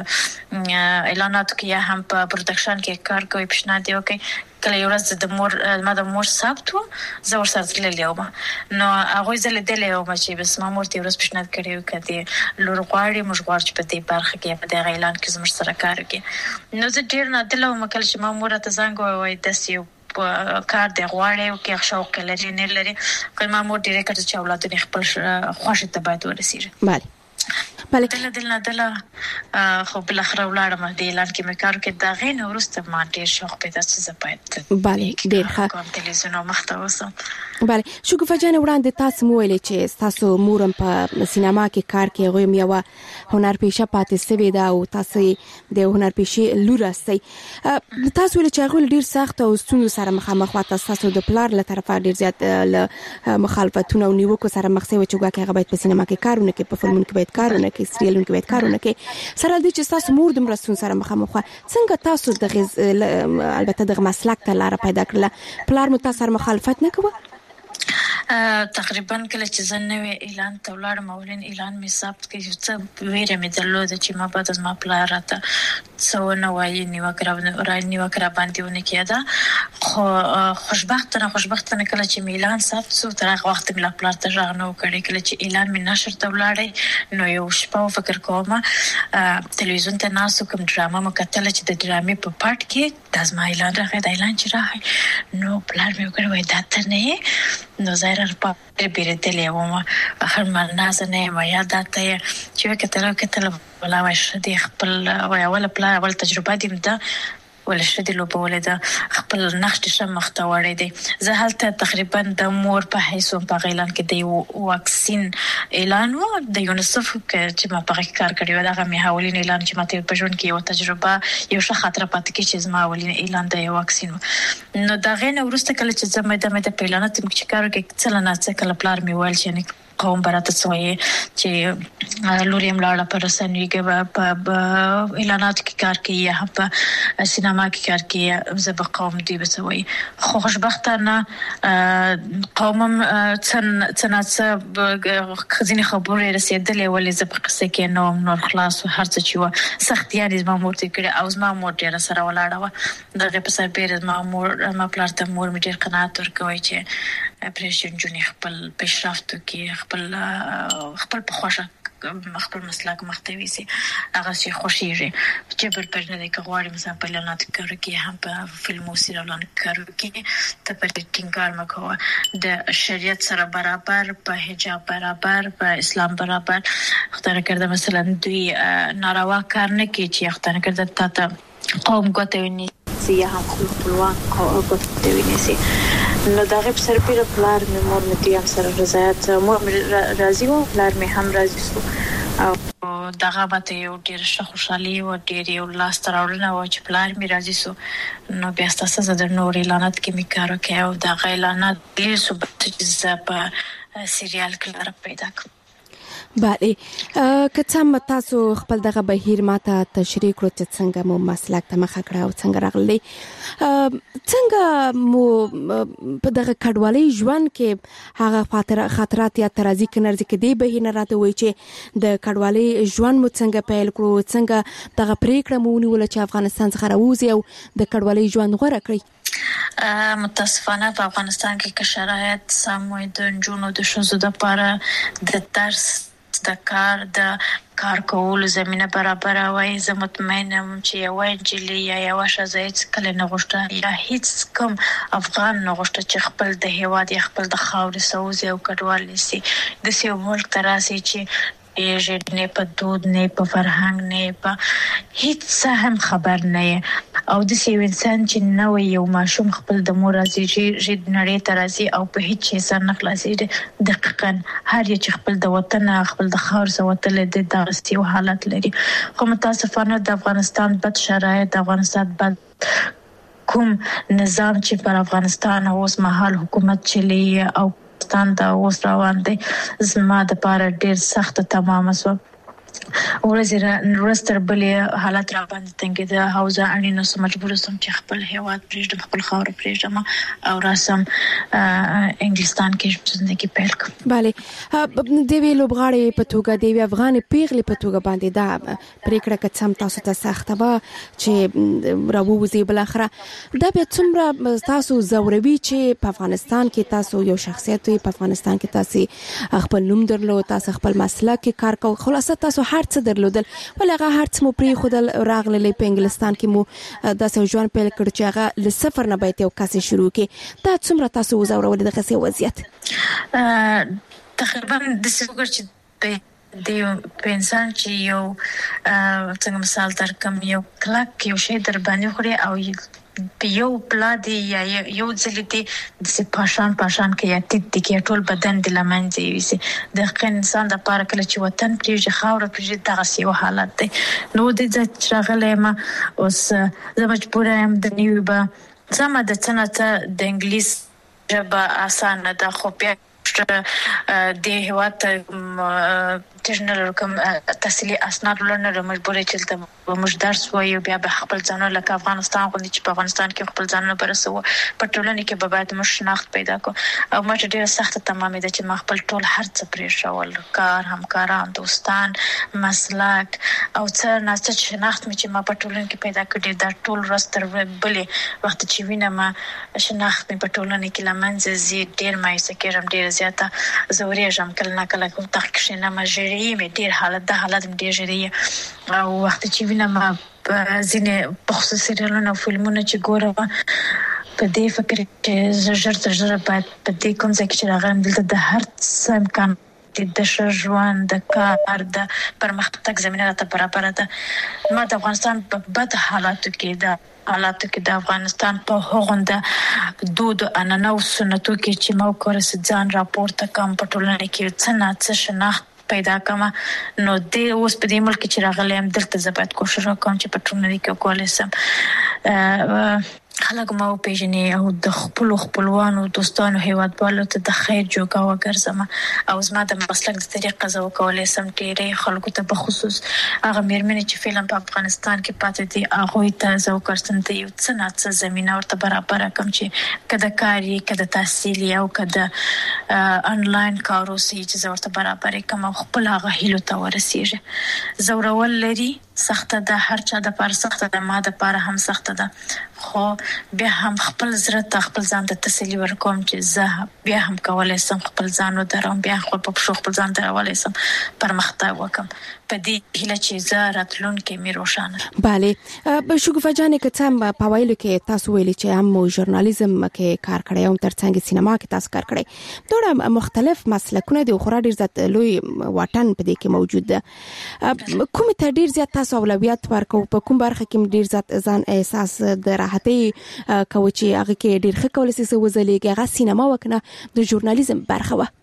اعلاناتو کې یا هم په پروډکشن کې کار کوي پښنا دی وکي کله یو ورځ د مور ثبت و زه ورسره تللی وم نو هغه زله دلې و چې بس ما مور ته ورځ پښنا کړی کړي لور غواړي موږ غواړو چې په دې برخه کې په دې اعلان کې زموږ سره کار وکړي نو زه ډیر نه دلته مکل چې ما مور ته زنګ وای د سیو کار د غواړي او کې شوق لري نه لري کله ما مور ډیره کړ چې اولادونه خپل خوښه ته باید ورسیږي بله دله خو بل اخر ولاړم د اعلان کې مې کار کې دا غین ورسته ما ډیر شوق پیدا چې زه باید بله ډیر ښه کوم تلویزیون محتوا وسم بله شګوفه جان وړاندې تاسو مو ویلې چې تاسو مورم په سینما کې کار کې غویم یو هنر پیشه پاتې سوي دا او تاسو د هنر پیشه لور راستي تاسو ول چې غول ډیر سخت او ستونزو سره مخامخ وته تاسو د پلار له طرفه ډیر زیات مخالفتونه او نیوکو سره مخ سوي چې غواکه غوښت په سینما کې کارونه کې په فلمونو کې باید کارونه کې سریالونو کې باید کارونه کې سره د چې تاسو مور د مرستون سره مخامخ څنګه تاسو د البته د مسلک ته لار پیدا کړل پلار مو تاسو سره مخالفت نه کوي تقریبا کله چې زه نوې اعلان ته ولاړم اولین اعلان مې ثبت کړ چې ویره مې درلود چې ما بعد از ما پلار راته څو نه وایي نیوکه باندې ونه کېده خو خوشبختانه کله چې اعلان ثبت شو تر هغه وخت مې لا پلار ته ژغ نه وکړي کله چې اعلان مې نشر ته ولاړی نو یو شپه فکر کوم تلویزیون ته ناسو کوم ډرامه مې کتل چې د ډرامې په پټ کې د ما اعلان راغی د اعلان چې راغی نو پلار مې وکړ وای دا ته نه نو زهره په بیرتلې ومه اخر مرناز نه ما یادته چې کتل ولا واش دي خپل ولا پلا اول تجربه دي مده ولا شدي لو بولده خپل نقش مخته وړې دي زه هلته تقریبا د مور په حیث په اعلان کې دی واکسین اعلان و د یونیسف چې ما په کار کړی و دا مې حواله اعلان چې ماته په ژوند کې یو تجربه یو ښه خاطر پاتې کې چې ما اولین اعلان د واکسین نو دا غینه ورسته کله چې زما د اعلانات چې کار کې څلنه کله پلار مې ویل چې قوم براته سوې چې لوریم لاړه پر رسنۍ کې په اعلانات کې کار کوي یا په سینما کې کار کوي زه قوم دی بسوي خو خوشبختانه قومم څنګه خزینه خبرې رسیدلې ولې زه په قصه کې نور خلاص هر څه چې و سخت یاري زما مور ته کړه او زما مور ډیره سره ولاړه و دغه په سر بیر زما مور ما پلار ته مور مې ډیر قناعت ورکوي چې اپریشن جونی خپل پیشرفتو کې خپل په خوښه خپل مسلک محتوي سي هغه شي خوشيږي چې بل پر نه کوي مثلا په لعنت کوي کې هم په فلمو سریالونو کوي ته په ټینګار مکوه د شریعت سره برابر په حجاب برابر په اسلام برابر خدای کړه مثلا دوی ناروا کار نه کوي چې خدای کړه ته قوم کوتوي یا هم خپلوان کوتوي نسی نو دا غیب سرپیر پلار مې مور مې تیام سره رضایت مور مې راضي و پلار مې هم راضي سو او دغه به یو ډیر خوشحالي او ډیر یو لاس تراوړنه و چې پلار مې راضي سو نو بیا تاسو د نور اعلانات کې مې کار وکړ او دا اعلانات ډیر ثبت چې په سریال کې لار پیدا کړ بله که څنګه تاسو خپل دغه بهیر ماته تشریح کړو چې څنګه مو مسلک ته مخه کړو څنګه راغلی څنګه مو په دغه کډوالۍ ژوند کې هغه خاطرات یا ترازی کنرځي کې دی به نه راته وای چې د کډوالۍ ژوند مو څنګه پیل کړو څنګه دغه پریکړه مو ونیول چې افغانستان څخه راوځي او د کډوالۍ ژوند غوړه کړی متاسفانه په افغانستان کې شرایط سموي د جنونو د شوزو د لپاره د درس د کار کولو زمينه برابر وای زه مطمئنم چې یو انجلي یا یو شزایت کله نه غوښته یا هیڅ کوم افغان نه غوښته چې خپل د هیواد یا خپل د خاورې سوزي او کډوال نسی د سیو ملک تراسي چې پیژې نه په دود نه په فرهنګ نه په هیڅ هم خبر نه او د سی انسان چې نو یو ماشوم خپل د مور راځي چې نړۍ ته راځي او په هیڅ شي سر نه خلاصي دقیقاً هر یو چې خپل د وطن خپل د خاور سوتل د دغستي حالت لري خو متاسفانه د افغانستان بد شرایط د افغانستان بد کوم نظام چې پر افغانستان اوس مهال حکومت چلی او ستان د اوس روان دي زما د پاره ډیر سخت تمامه سو ورستر بلې حالت را باندې تنګ ده حوزه اړینه سم مجبور سم چې خپل هیواد پرېږدم خپل خاور پرېږدم او راسم انګلستان کې ژوند پیل کوم. bale د وی لوبغاړي په توګه د افغان پیغلې په توګه باندې دا پریکړه کڅم تاسو ته سخته به چې راووزي بل اخره دا به څومره تاسو زوروي چې په افغانستان کې تاسو یو شخصیت په افغانستان کې تاسو خپل نوم درلود تاسو خپل مسلک کې کار کول خلاصه تاسو هر څه درلودل ولغه هر څه مو پری خودل راغلې په انګلستان کې مو د ژوند پیل کړ چې هغه ل صفر نه باید یو کس شروع کې دا څومره تاسو وزورول د قصې وضعیت تقریبا د څوګر چې د انسان چې یو څنګه مثال درکم یو کلک یو شی در باندې خوري او یو پلادي یا یو ځلتي د پاشان کې یا تیت کې ټول بدن د لمنځي وي د انسان د پاره کله چې وطن پریږي خاور پریږي دغه یو حالت دی نو د ځغلې ما اوس زه مجبور یم د نیوبا زما د څنګه د انګلیس ژبه اسانه ده خو بیا د هوات تجنل کوم تحصیلي اسناد لرنه مجبور چې د موږ درس وایو بیا به خپل ځانو لکه افغانستان غوندي چې په افغانستان کې خپل ځانو برسو په ټولنه کې به باید موږ شناخت پیدا کو او ماته ډیره سخت تمامه ده چې ما خپل ټول هر څه پرې شول کار همکاران دوستان مسلک او څر نه چې شناخت مې چې ما په ټولنه کې پیدا کړې دا ټول راستر بلې وخت چې وینم شناخت مې په ټولنه کې لمنځه زی ډیر مایسه کېرم ډیر زیاته زوريږم کله نه کله کوم تحقیق نه مجري مې ډیر حالت ډیر ژری او وخت چې وینم په ځینې په خصوصي سریالونو او فلمونو چې ګورم په دې فکر کې زړه باید په دې کوم ځای کې راغلم دلته د هر څه امکان د ژوند د کار د پرمختګ زمينه ته برابر ده ما د افغانستان په بد حالاتو کې د افغانستان په هغونده دود انانو سنتو کې چې مو کورس ځان راپورته کوم په ټولنه کې څه شناخت پیدا کما نو د اوس په دې ملک چې راغلم دلته زبات کوشش وکم چې په ټولنه کې کولسم خلک مو پیژنې او د خپلوانو دوستانو هیوادوالو ته د خیر جوګه وګرځم او زما د مسلک د طریقې زو کولای سم ډېرې خلکو ته په خصوص هغه میرمنې چې فلم په افغانستان کې پاتې دي هغه ته زو کړم ته یو څه نه څه زمينه ورته برابر کم چې کده کاری کده تحصیل او کده انلاین کارو سي چې ورته برابر کم خپل هغه هیلو ته ورسیږي زورول لري سخته ده هر چا د پر سخته ده ما د پر هم سخته ده خو بیا هم خپل زړه ته خپل ځان ته تسلی ورکوم چې زه بیا هم کولای سم خپل ځان ودرم بیا خپل ځان درولای سم پرمختګ وکم په دې هله چې زه راتلونکي مې روښانه bale به شګوفه جان کې څم په ویلو کې تاسو ویلي چې هم ژورنالیزم کې کار کړی او ترڅنګ سینما کې تاسو کار کړی ډېر مختلف مسلکونه دي خو ډېر زیات لوی واټن په دې کې موجود ده کوم ته ډېر زیات تاسو اولویت ورکو په کوم برخه کې ډېر زیات ځان احساس د راحتي کوي چې هغه کې ډېر ښه کولای شي وزلېږي هغه سینما وکنه د ژورنالیزم برخه و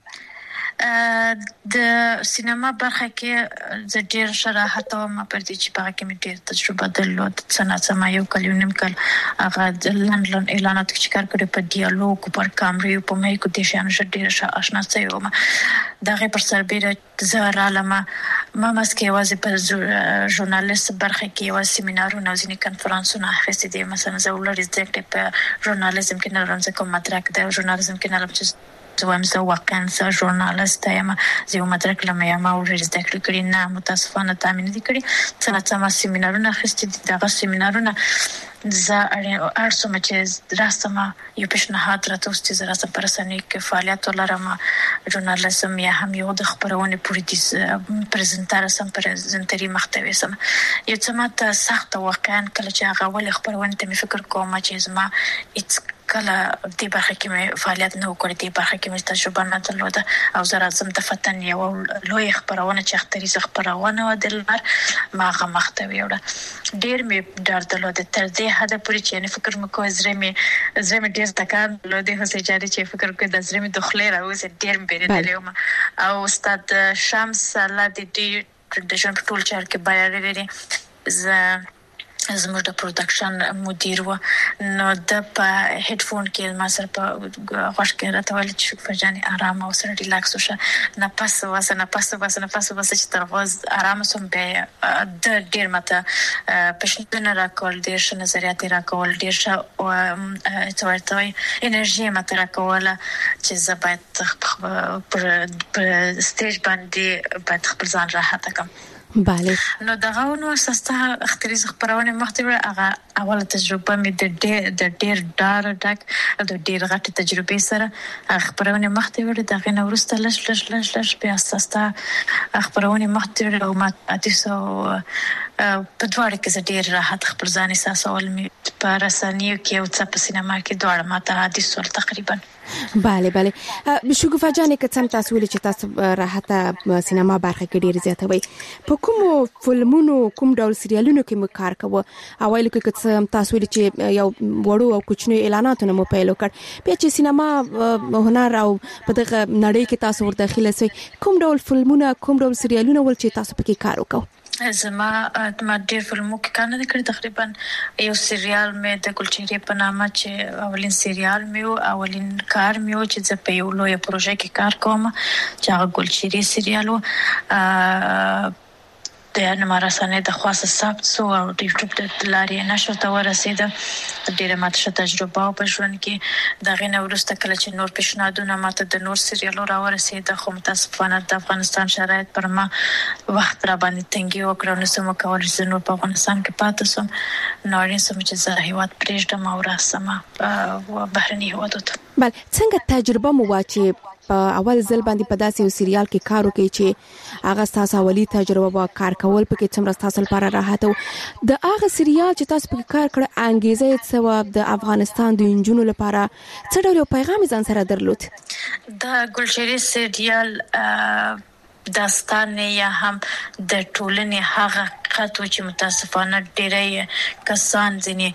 د سینما برخه کې ز ډیر شراحت او ما پر دې چې په کې مې ډیر تجربه درلود څنګه ما یو کال نیم کال هغه د لندن اعلانات چې کار کړی په ډیالوګ پر کامرې په مې کو دي شان ډیر آشنا څه و دغه پر سربېره زه رالم ما مسکه وازه په ژورنالیست برخه کې و سیمینارونه او ځینې کنفرانسونه اخیستې دي مثلا زه ولر زده په ژورنالیزم کې نه راځم کوم مدرک د ژورنالیزم کې نه لم چې زه واقعا ژورنالیست یم زه یو مدرک لمه یم او زده کړی نه متاسفانه تامین دي کړی څنګه ما سیمینارونه اخیستې دي دغه سیمینارونه زه ارسم چې راستم یو پیشنهاد راته چې زه راستم پر رسنۍ کې فعالیت ولرم ژورنالیزم یا هم یو د خبرونه پولیټیس پریزنټر سم پریزنټري محتوی سم یو څه ماته سخت واقعا کله چې هغه ول خبرونه ته فکر کوم چې زما کله د برخه کې فعالیت نه وکړ د برخه کې تجربه نه درلوده او زه راځم د فتن یو لوی خبرونه چې اختري خبرونه و د لمر ماغه محتوی وړه ډیر می ډار درلوده تر دې حد پورې چې نه فکر مکو زره می ډیر تکان لوده هڅه جاري چې فکر کوي د زره می دخله راوځي ډیر بیرېدلم او استاد شمس الله د ژوند ټول چار کې بیان لري زموږ د پروډکشن مدیر و نو د په هډفون کې ما سره په غوښ کې راته ویل چې فجاني آرام او سره ریلاکس وشه نفس چې تر اوسه آرام سم به د ډیر ماته پښتنه راکول ډیر ش نظریات راکول ډیر ش او څورتوي انرژي ماته راکول چې زه باید پر سټیج باندې باید خپل ځان راحت کړم بله نو دغه نو سسته اختري خبرونه محتوی هغه اوله تجربه مې د ډیر ډار ډک د ډیر غټ تجربه سره خبرونه محتوی دغه نو ورسته لږ بیا سسته خبرونه محتوی او ما تاسو په دواړه کې ډیر راحت خپل ځان احساسول مې په رسنیو کې او څه په سینما کې دواړه ماته حدیث ول تقریبا بله شګوفه جانې که څنګه تاسو ویل چې تاسو راحت سینما برخه کې ډیر زیاته وي په کوم فلمونو کوم ډول سریالونو کې مو کار کوو اوایل کې تاسو ویل چې یو وړو او کوچنی اعلاناتونه مو پیل وکړ بیا چې سینما هنر او په دغه نړۍ کې تاسو ور داخله سوي کوم ډول فلمونه کوم ډول سریالونه ول چې تاسو پکې کار وکړو زما ډیر فلمو کې کار نه کړی تقریبا یو سریال مې د ګلچهره په نامه چې اولین سریال مې او اولین کار مې چې زه په یو لوی پروژه کې کار کوم چې هغه ګلچهره سریال و د نمارسانه د خاصه ثبت سو او د یوټیوب د لارې نشر ته ورسېده ډیره ماته تجربه په ژوند کې دغه نورسته کله چې نور پیشنهادونه ماته د نور سریالو را ورسېده خو متاسفانه د افغانستان شرایط پر ما وخت را باندې تنګي وکړو نو سم کول چې نور په افغانستان کې پاتې سم نو اړین سم چې زه هیواد پرېږدم او راسم او بهرني هیوادو بل څنګه تجربه مو واچي په اول ځل باندې په داسې یو سریال کې کار وکړي چې هغه تاسو اولی تجربه وا کار کول پکې څومره تاسو لپاره راحت او د هغه سریال چې تاسو پکې کار کړ انګیزه یې څه د افغانستان د انجونو لپاره څه ډول پیغام ځان سره درلود د ګلچهره سریال داستان یا هم د ټولنې هغه خاطر چې متاسفانه ډېرې کسان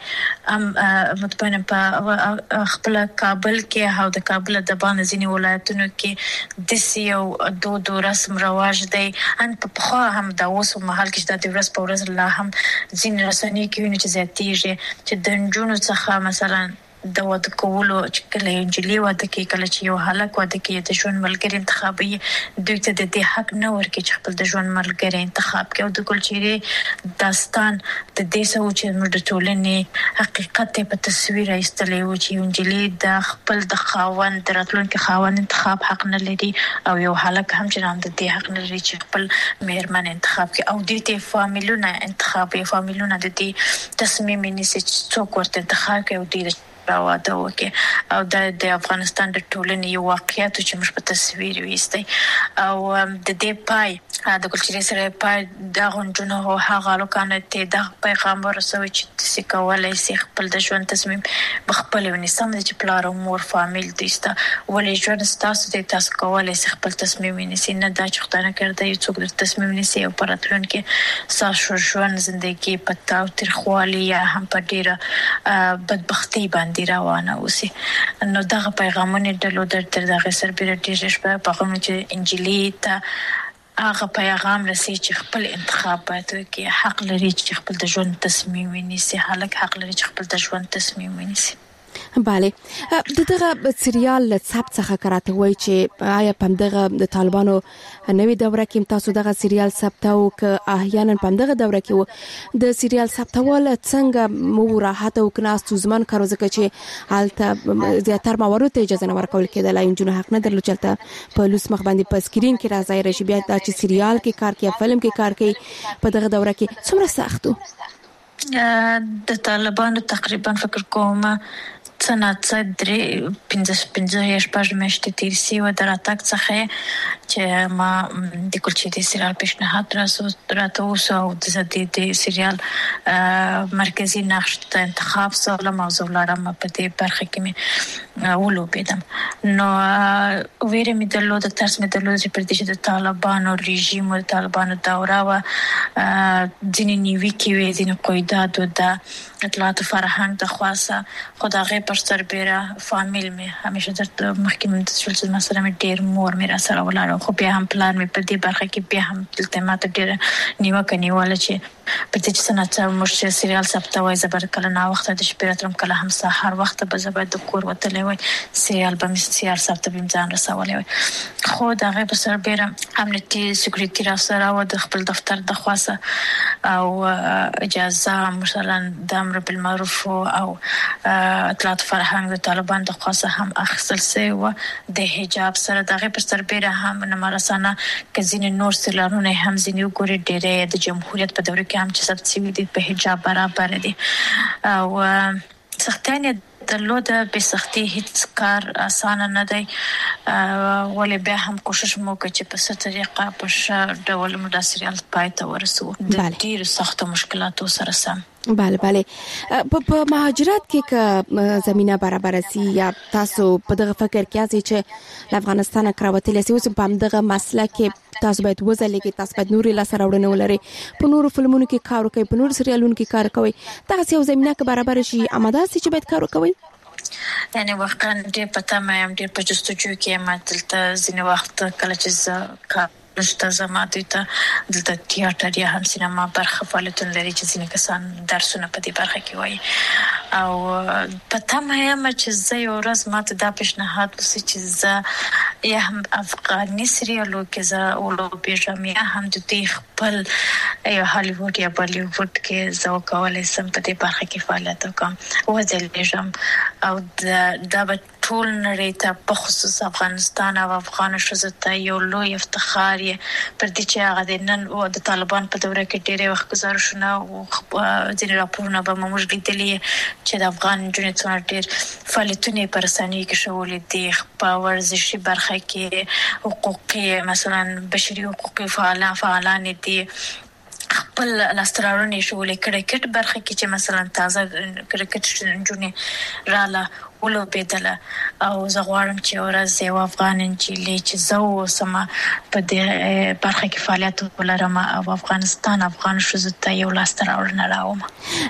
ځنې متبنه په خپل کابل کې او د کابل د باندې ځنې ولایتونو کې د سیو دودو رسم رواج دی ان په خو هم د اوس مهال کې د ورځ په ورځ لا هم ځینې رسنۍ کې ویني چې زیاتېږي چې د نجونو څخه مثلا د واده کولو چې کله انجلي واده کې کله چې یو هلک واده کې د ژوند ملګری انتخابي دوی ته د دې حق نه ورکړي چې خپل د ژوند ملګری انتخاب کړي او د ګلچهره داستان د دې سو چې موږ د ټولنې حقیقت په تصویر ایستلې و چې انجلي د خپل د خاوند د راتلونکي خاوند انتخاب حق نه لري او یو هلک هم چې هم د دې حق نه لري چې خپل مېرمن انتخاب کړي او د دې فامیلونه انتخاب فامیلونه د دې تصمیم نیسي چې څوک ورته انتخاب کوي او د راوده وکي او د افغانستان د ټولنې یو واقعیت چې موږ په تصویر وېستي او د دې پای د ګلچهره سره پای د غونډونو او هغه لوکانه ته د پیغام ورسوي چې تاسو کولای شئ خپل د ژوند تصمیم بخپل ونی سم چې پلار او مور فامیل دیسته ولې ژوند تاسو د تاسو کولای شئ خپل تصمیم ونیسئ نه دا چې خدای نه کړی یو څوک د تصمیم نیسي او پراتلون کې ساسو ژوند ژوندۍ په تاو تر خوالي یا هم په ډیره بدبختی باندې روانه اوسي نو دغه پیغامونه د لودر تر دغه سربېره ډېر شپه په کوم چې انجلي ته هغه پیغام رسي چې خپل انتخاب باید وکړي حق لري چې خپل د ژوند تصمیم ونیسي هلک حق لري چې خپل د ژوند تصمیم ونیسي بله دغه سریال ثبت څخه کراته وای چې آیا په دغه د طالبانو نوې دوره کې تاسو دغه سریال ثبت او ک احیانا په دغه دوره کې د سریال ثبتول څنګه مو راحت او کناستو زمان کارو ځکه چې حالت زیاتره موارد ته اجازه نه ورکول کېدل انجونو حق نه درلود چې په لوس مخ باندې په سکرین کې راځي راشي بیا چې سریال کې کار کوي فلم کې کار کوي په دغه دوره کې څومره سختو د طالبانو تقریبا فکر کوم څنګه درې 15 شپږ میاشتې تیر سی و دراتک څخه چې ما د کلچې د سریال پیشنهاد راته وسو او د سریال مرکزی نقش ته انتخاب سولم او زولارم په دې برخه کې مې ولوبېدم. نو ویره مې درلوده، ترس مې درلوده چې پر دې د طالبانو رژیم او طالبانو دوره و ځینې نیوي کې وي، ځینې قیدات و د اطلاعات فرهنګ د خاصه خدای پر سربېره فامیل مې همیشه درته مخکې مې د شل مسله مې ډېر مور مې را سره ولاړ، خو بیا هم پلان مې په دې برخه کې بیا هم دلته ماته ډېر نیوکه نیوله چې په دې چې څنګه موږ سریال ثبتوي زبر کله نا وخت د شپې راتلم کله هم سحر وخت به زبر د کور وتلې وای سریال به مې سریال ثبتوي ځان رسولې وای. خو دا غي په سربېره امنیتي سکیورټي را سره و د خپل دفتر د خاصه او اجازه مثلا د امر بالمعروف او اطلاعات فرهنګ د طالبان د خاصه هم اخیستل سي و د حجاب سره د غي په سربېره هم نمارسانه کزین نور سریالونه هم ځینې ګوري ډېرې د جمهوریت په دوره کې هم چې ثبت شوی دي په حجاب برابر دي او سختانه درلوده به سختي هیڅ کار آسان نه دی ولې به هم کوشش مو کوي چې په څه طریقه په ښه ډول مو د سریال پای ته ورسو د ډیر سخت مشکلاتو سره سم. بله په مهاجرت کې که زمينه برابر سي یا تاسو په دغه فکر کې اځي چې افغانستان کراوتل سي اوس په دغه مسله کې تاسو باید وځلېږئ، تاسو باید نورې لاسه راوړنې ولرئ، په نورو فلمونو کې کار وکړئ، په نورو سریالونو کې کار کوئ، دغسې یو زمینه که برابر شي اماده سي چې باید کار وکوئ. یعنی واقعا ډېر پته مې ډېر په جستجو کې یم دلته ځینې وخت کله چې زه نشته زما دلته تیاتر یا هم سینما برخه فعالیتونه لري چې ځینې کسان درسونه په دې برخه کې وایي او پته مې یم چې زه یو ورځ ماته دا پیشنهاد وسي چې زه یا هم افغاني سریالو کې زه ولوبېږم یا هم د دې خپل یو هالیووډ یا بالیووډ کې زه وکولی سم په دې برخه کې فعالیت وکړم وځلېږم او دا به ټول نړۍ ته په خصوص افغانستان او افغان ښځو ته یو لوی افتخار پر دې چې هغه د نن او د طالبان په دوره کې ډېر وخت گزارشونه او ځینې راپورونه به موږ لیدلي چې د افغان نجونې څونه ډېر فعالیتونه په رسنیو کې شولې دي په ورزشي برخه کې حقوقي مثلا بشري حقوقي فعالان دي خپل لاستراورنې شولې کرکټ برخه کې چې مثلا تازه کرکټ نجونې رااله ولوبېدله او زه غواړم چې ورځ یو افغان نجلۍ چې زه اوسم په دې برخه کې فعالیت ولرم او افغانستان افغان ښځو ته یو لاسته راوړنه راوړم.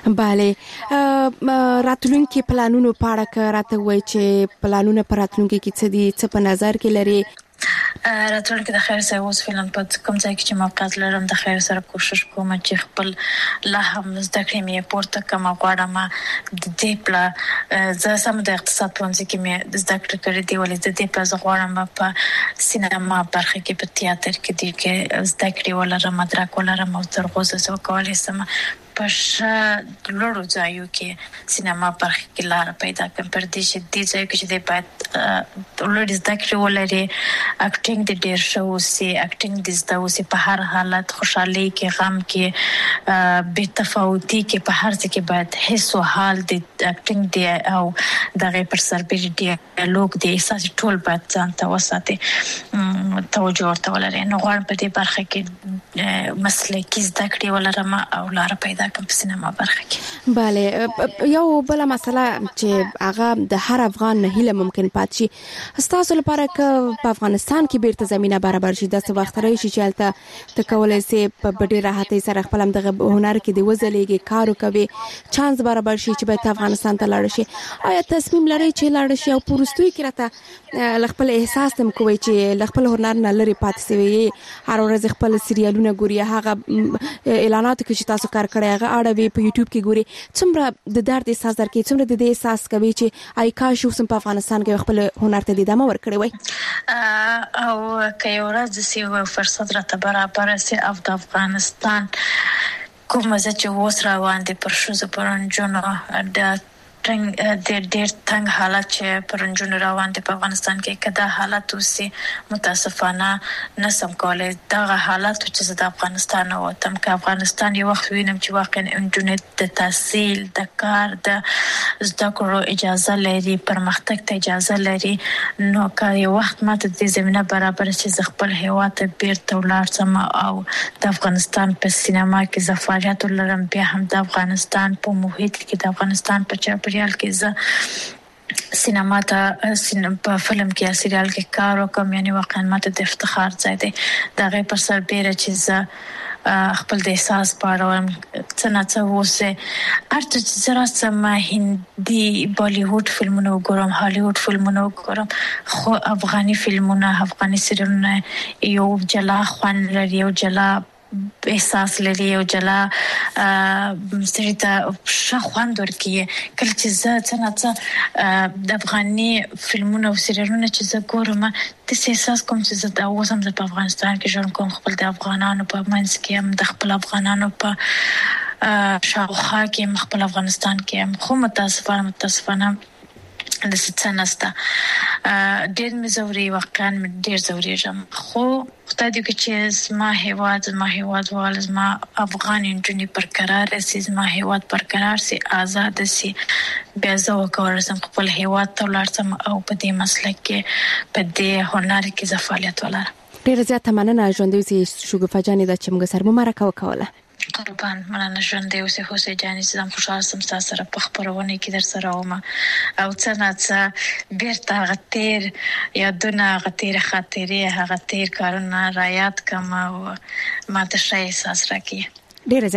بله راتلونکي پلانونو په اړه که راته وایي چې پلانونه په راتلونکي کې څه دي، څه په نظر کې لري؟ راتلونکي د خیر سره اوس فلم په کوم ځای کې چې موقعیت لرم د خیر سره کوشش کوم چې خپل لا هم زده کړې مې پورته کوم غواړم د دې پلا زه سم د اقتصاد پوهنځي کې مې زده کړې کړې دی ولې د دې پلا غواړم په سینما برخه کې په تیاتر کې دي کې زده کړې ولرم مدرک ولرم او تر اوسه زه کولای سم په لوړو ځایو کې سینما برخه کې لار پیدا کړم پر دې چې دې ځای کې چې د باید لوړ زده کړې ولري اکټینګ د ډیر شو سي اکټینګ د زده وسي په هر حالت خوشحالي کې غم کې بے تفاوتي کې په هر څه کې باید حس او حال د اکټینګ دی او دغه پر سربېره ډیالوګ دی احساس ټول باید ځان ته وساتي توجه ورته ولري. نو غواړم په دې برخه کې مسلکي زده کړې ولرم او لار پیدا کړم په سینما برخه کې. بله یو بل مسله چې هغه د هر افغان نه هیله ممکن پات شي تاسو لپاره که په افغانستان کې بیرته زمينه برابر شي د څه وخت راشي چې البته تکولای سي په ډېر راحتي سره خپل هم دغه هنر کې دی وځلېږي کار وکوي چانس برابر شي چې به افغانستان ته لاړ شي آیا تصمیم لري چې لاړ شي او پورستوي کې راته خپل احساس تم کوي چې خپل هنر نه لري پاتې سوي هر ورځ خپل سریالونه ګوري هغه اعلانات کې چې تاسو کار کړی هغه اړوي په یوټیوب کې ګوري څومره د درد احساس درکې څومره د دې احساس کوي چې آی کاش اوسم په افغانستان کې خپل هنر ته د دمه ورکړي وای او که یو ورځ سی فرصت راته برابر سي او د افغانستان کوم ځای چې اوس روان دي پر شوزه پرنجونو د ډېر تنگ حالت چې پرنجون روان دي په افغانستان کې کدا حالت اوسې متاسفانه نسم کولای دا حالت چې د افغانستان او تم کې افغانستان یو وخت وینم چې واقعا انټرنیټ د تحصیل د کار د زده کړو اجازه لري پرمختګ ته اجازه لري نو که یو وخت ماته د زمينه برابر چې خپل هیواد ته بیرته ولاړم او د افغانستان په سینما کې زفاریات لرم بیا هم د افغانستان په محیط کې د افغانستان په چاپیریال کې سینما ته په فلم کې یا سریال کې کار وکم یعنی واقعا ماته د افتخار ځای دی دا غي پر سر بیره چې خپل د احساس پاروم څنګه اوسه ارته زرا سم هندي بالیوډ فلمونو ګورم هالیوډ فلمونو ګورم خو افغاني فلمونه افغاني سریالونه یو جلا خوان لري یو جلا احساس لري یو جلا سریته شخوان ورکیه کله چې څنګه د افغاني فلمونو او سریالونو چې زه ګورم د احساس کوم چې د اوسم د افغانستان کې ژوند کوم خپل د افغانانو په منځ کې هم د خپل افغانانو په شاوخوا کې خپل افغانستان کې هم خو متاسفانه د ستنستا ډېر مزوري واقعا ډېر زوري جام خو خدای دې چې زما هیواد وال زما افغان انټرنی برقرار سي زما هیواد برقرار سي آزاد سي بیا زه وکړم خپل هیواد ته ولرم او په دې مسلک کې په دې هنر کې زفالیت ولر ډېر زیات مننه ژوندې سي شګوفه جانې د چمګ سر مبارک وکوله قربان مننه ژوندې اوسه حسین جانې زم خوشاله سم تاسو سره په خبرونه کې در سره وم او څنګه بیرته غتیر یادونه غتیر خاطرې هغه تیر کارونه را یاد کما او ما ته شي احساس راکې ډېر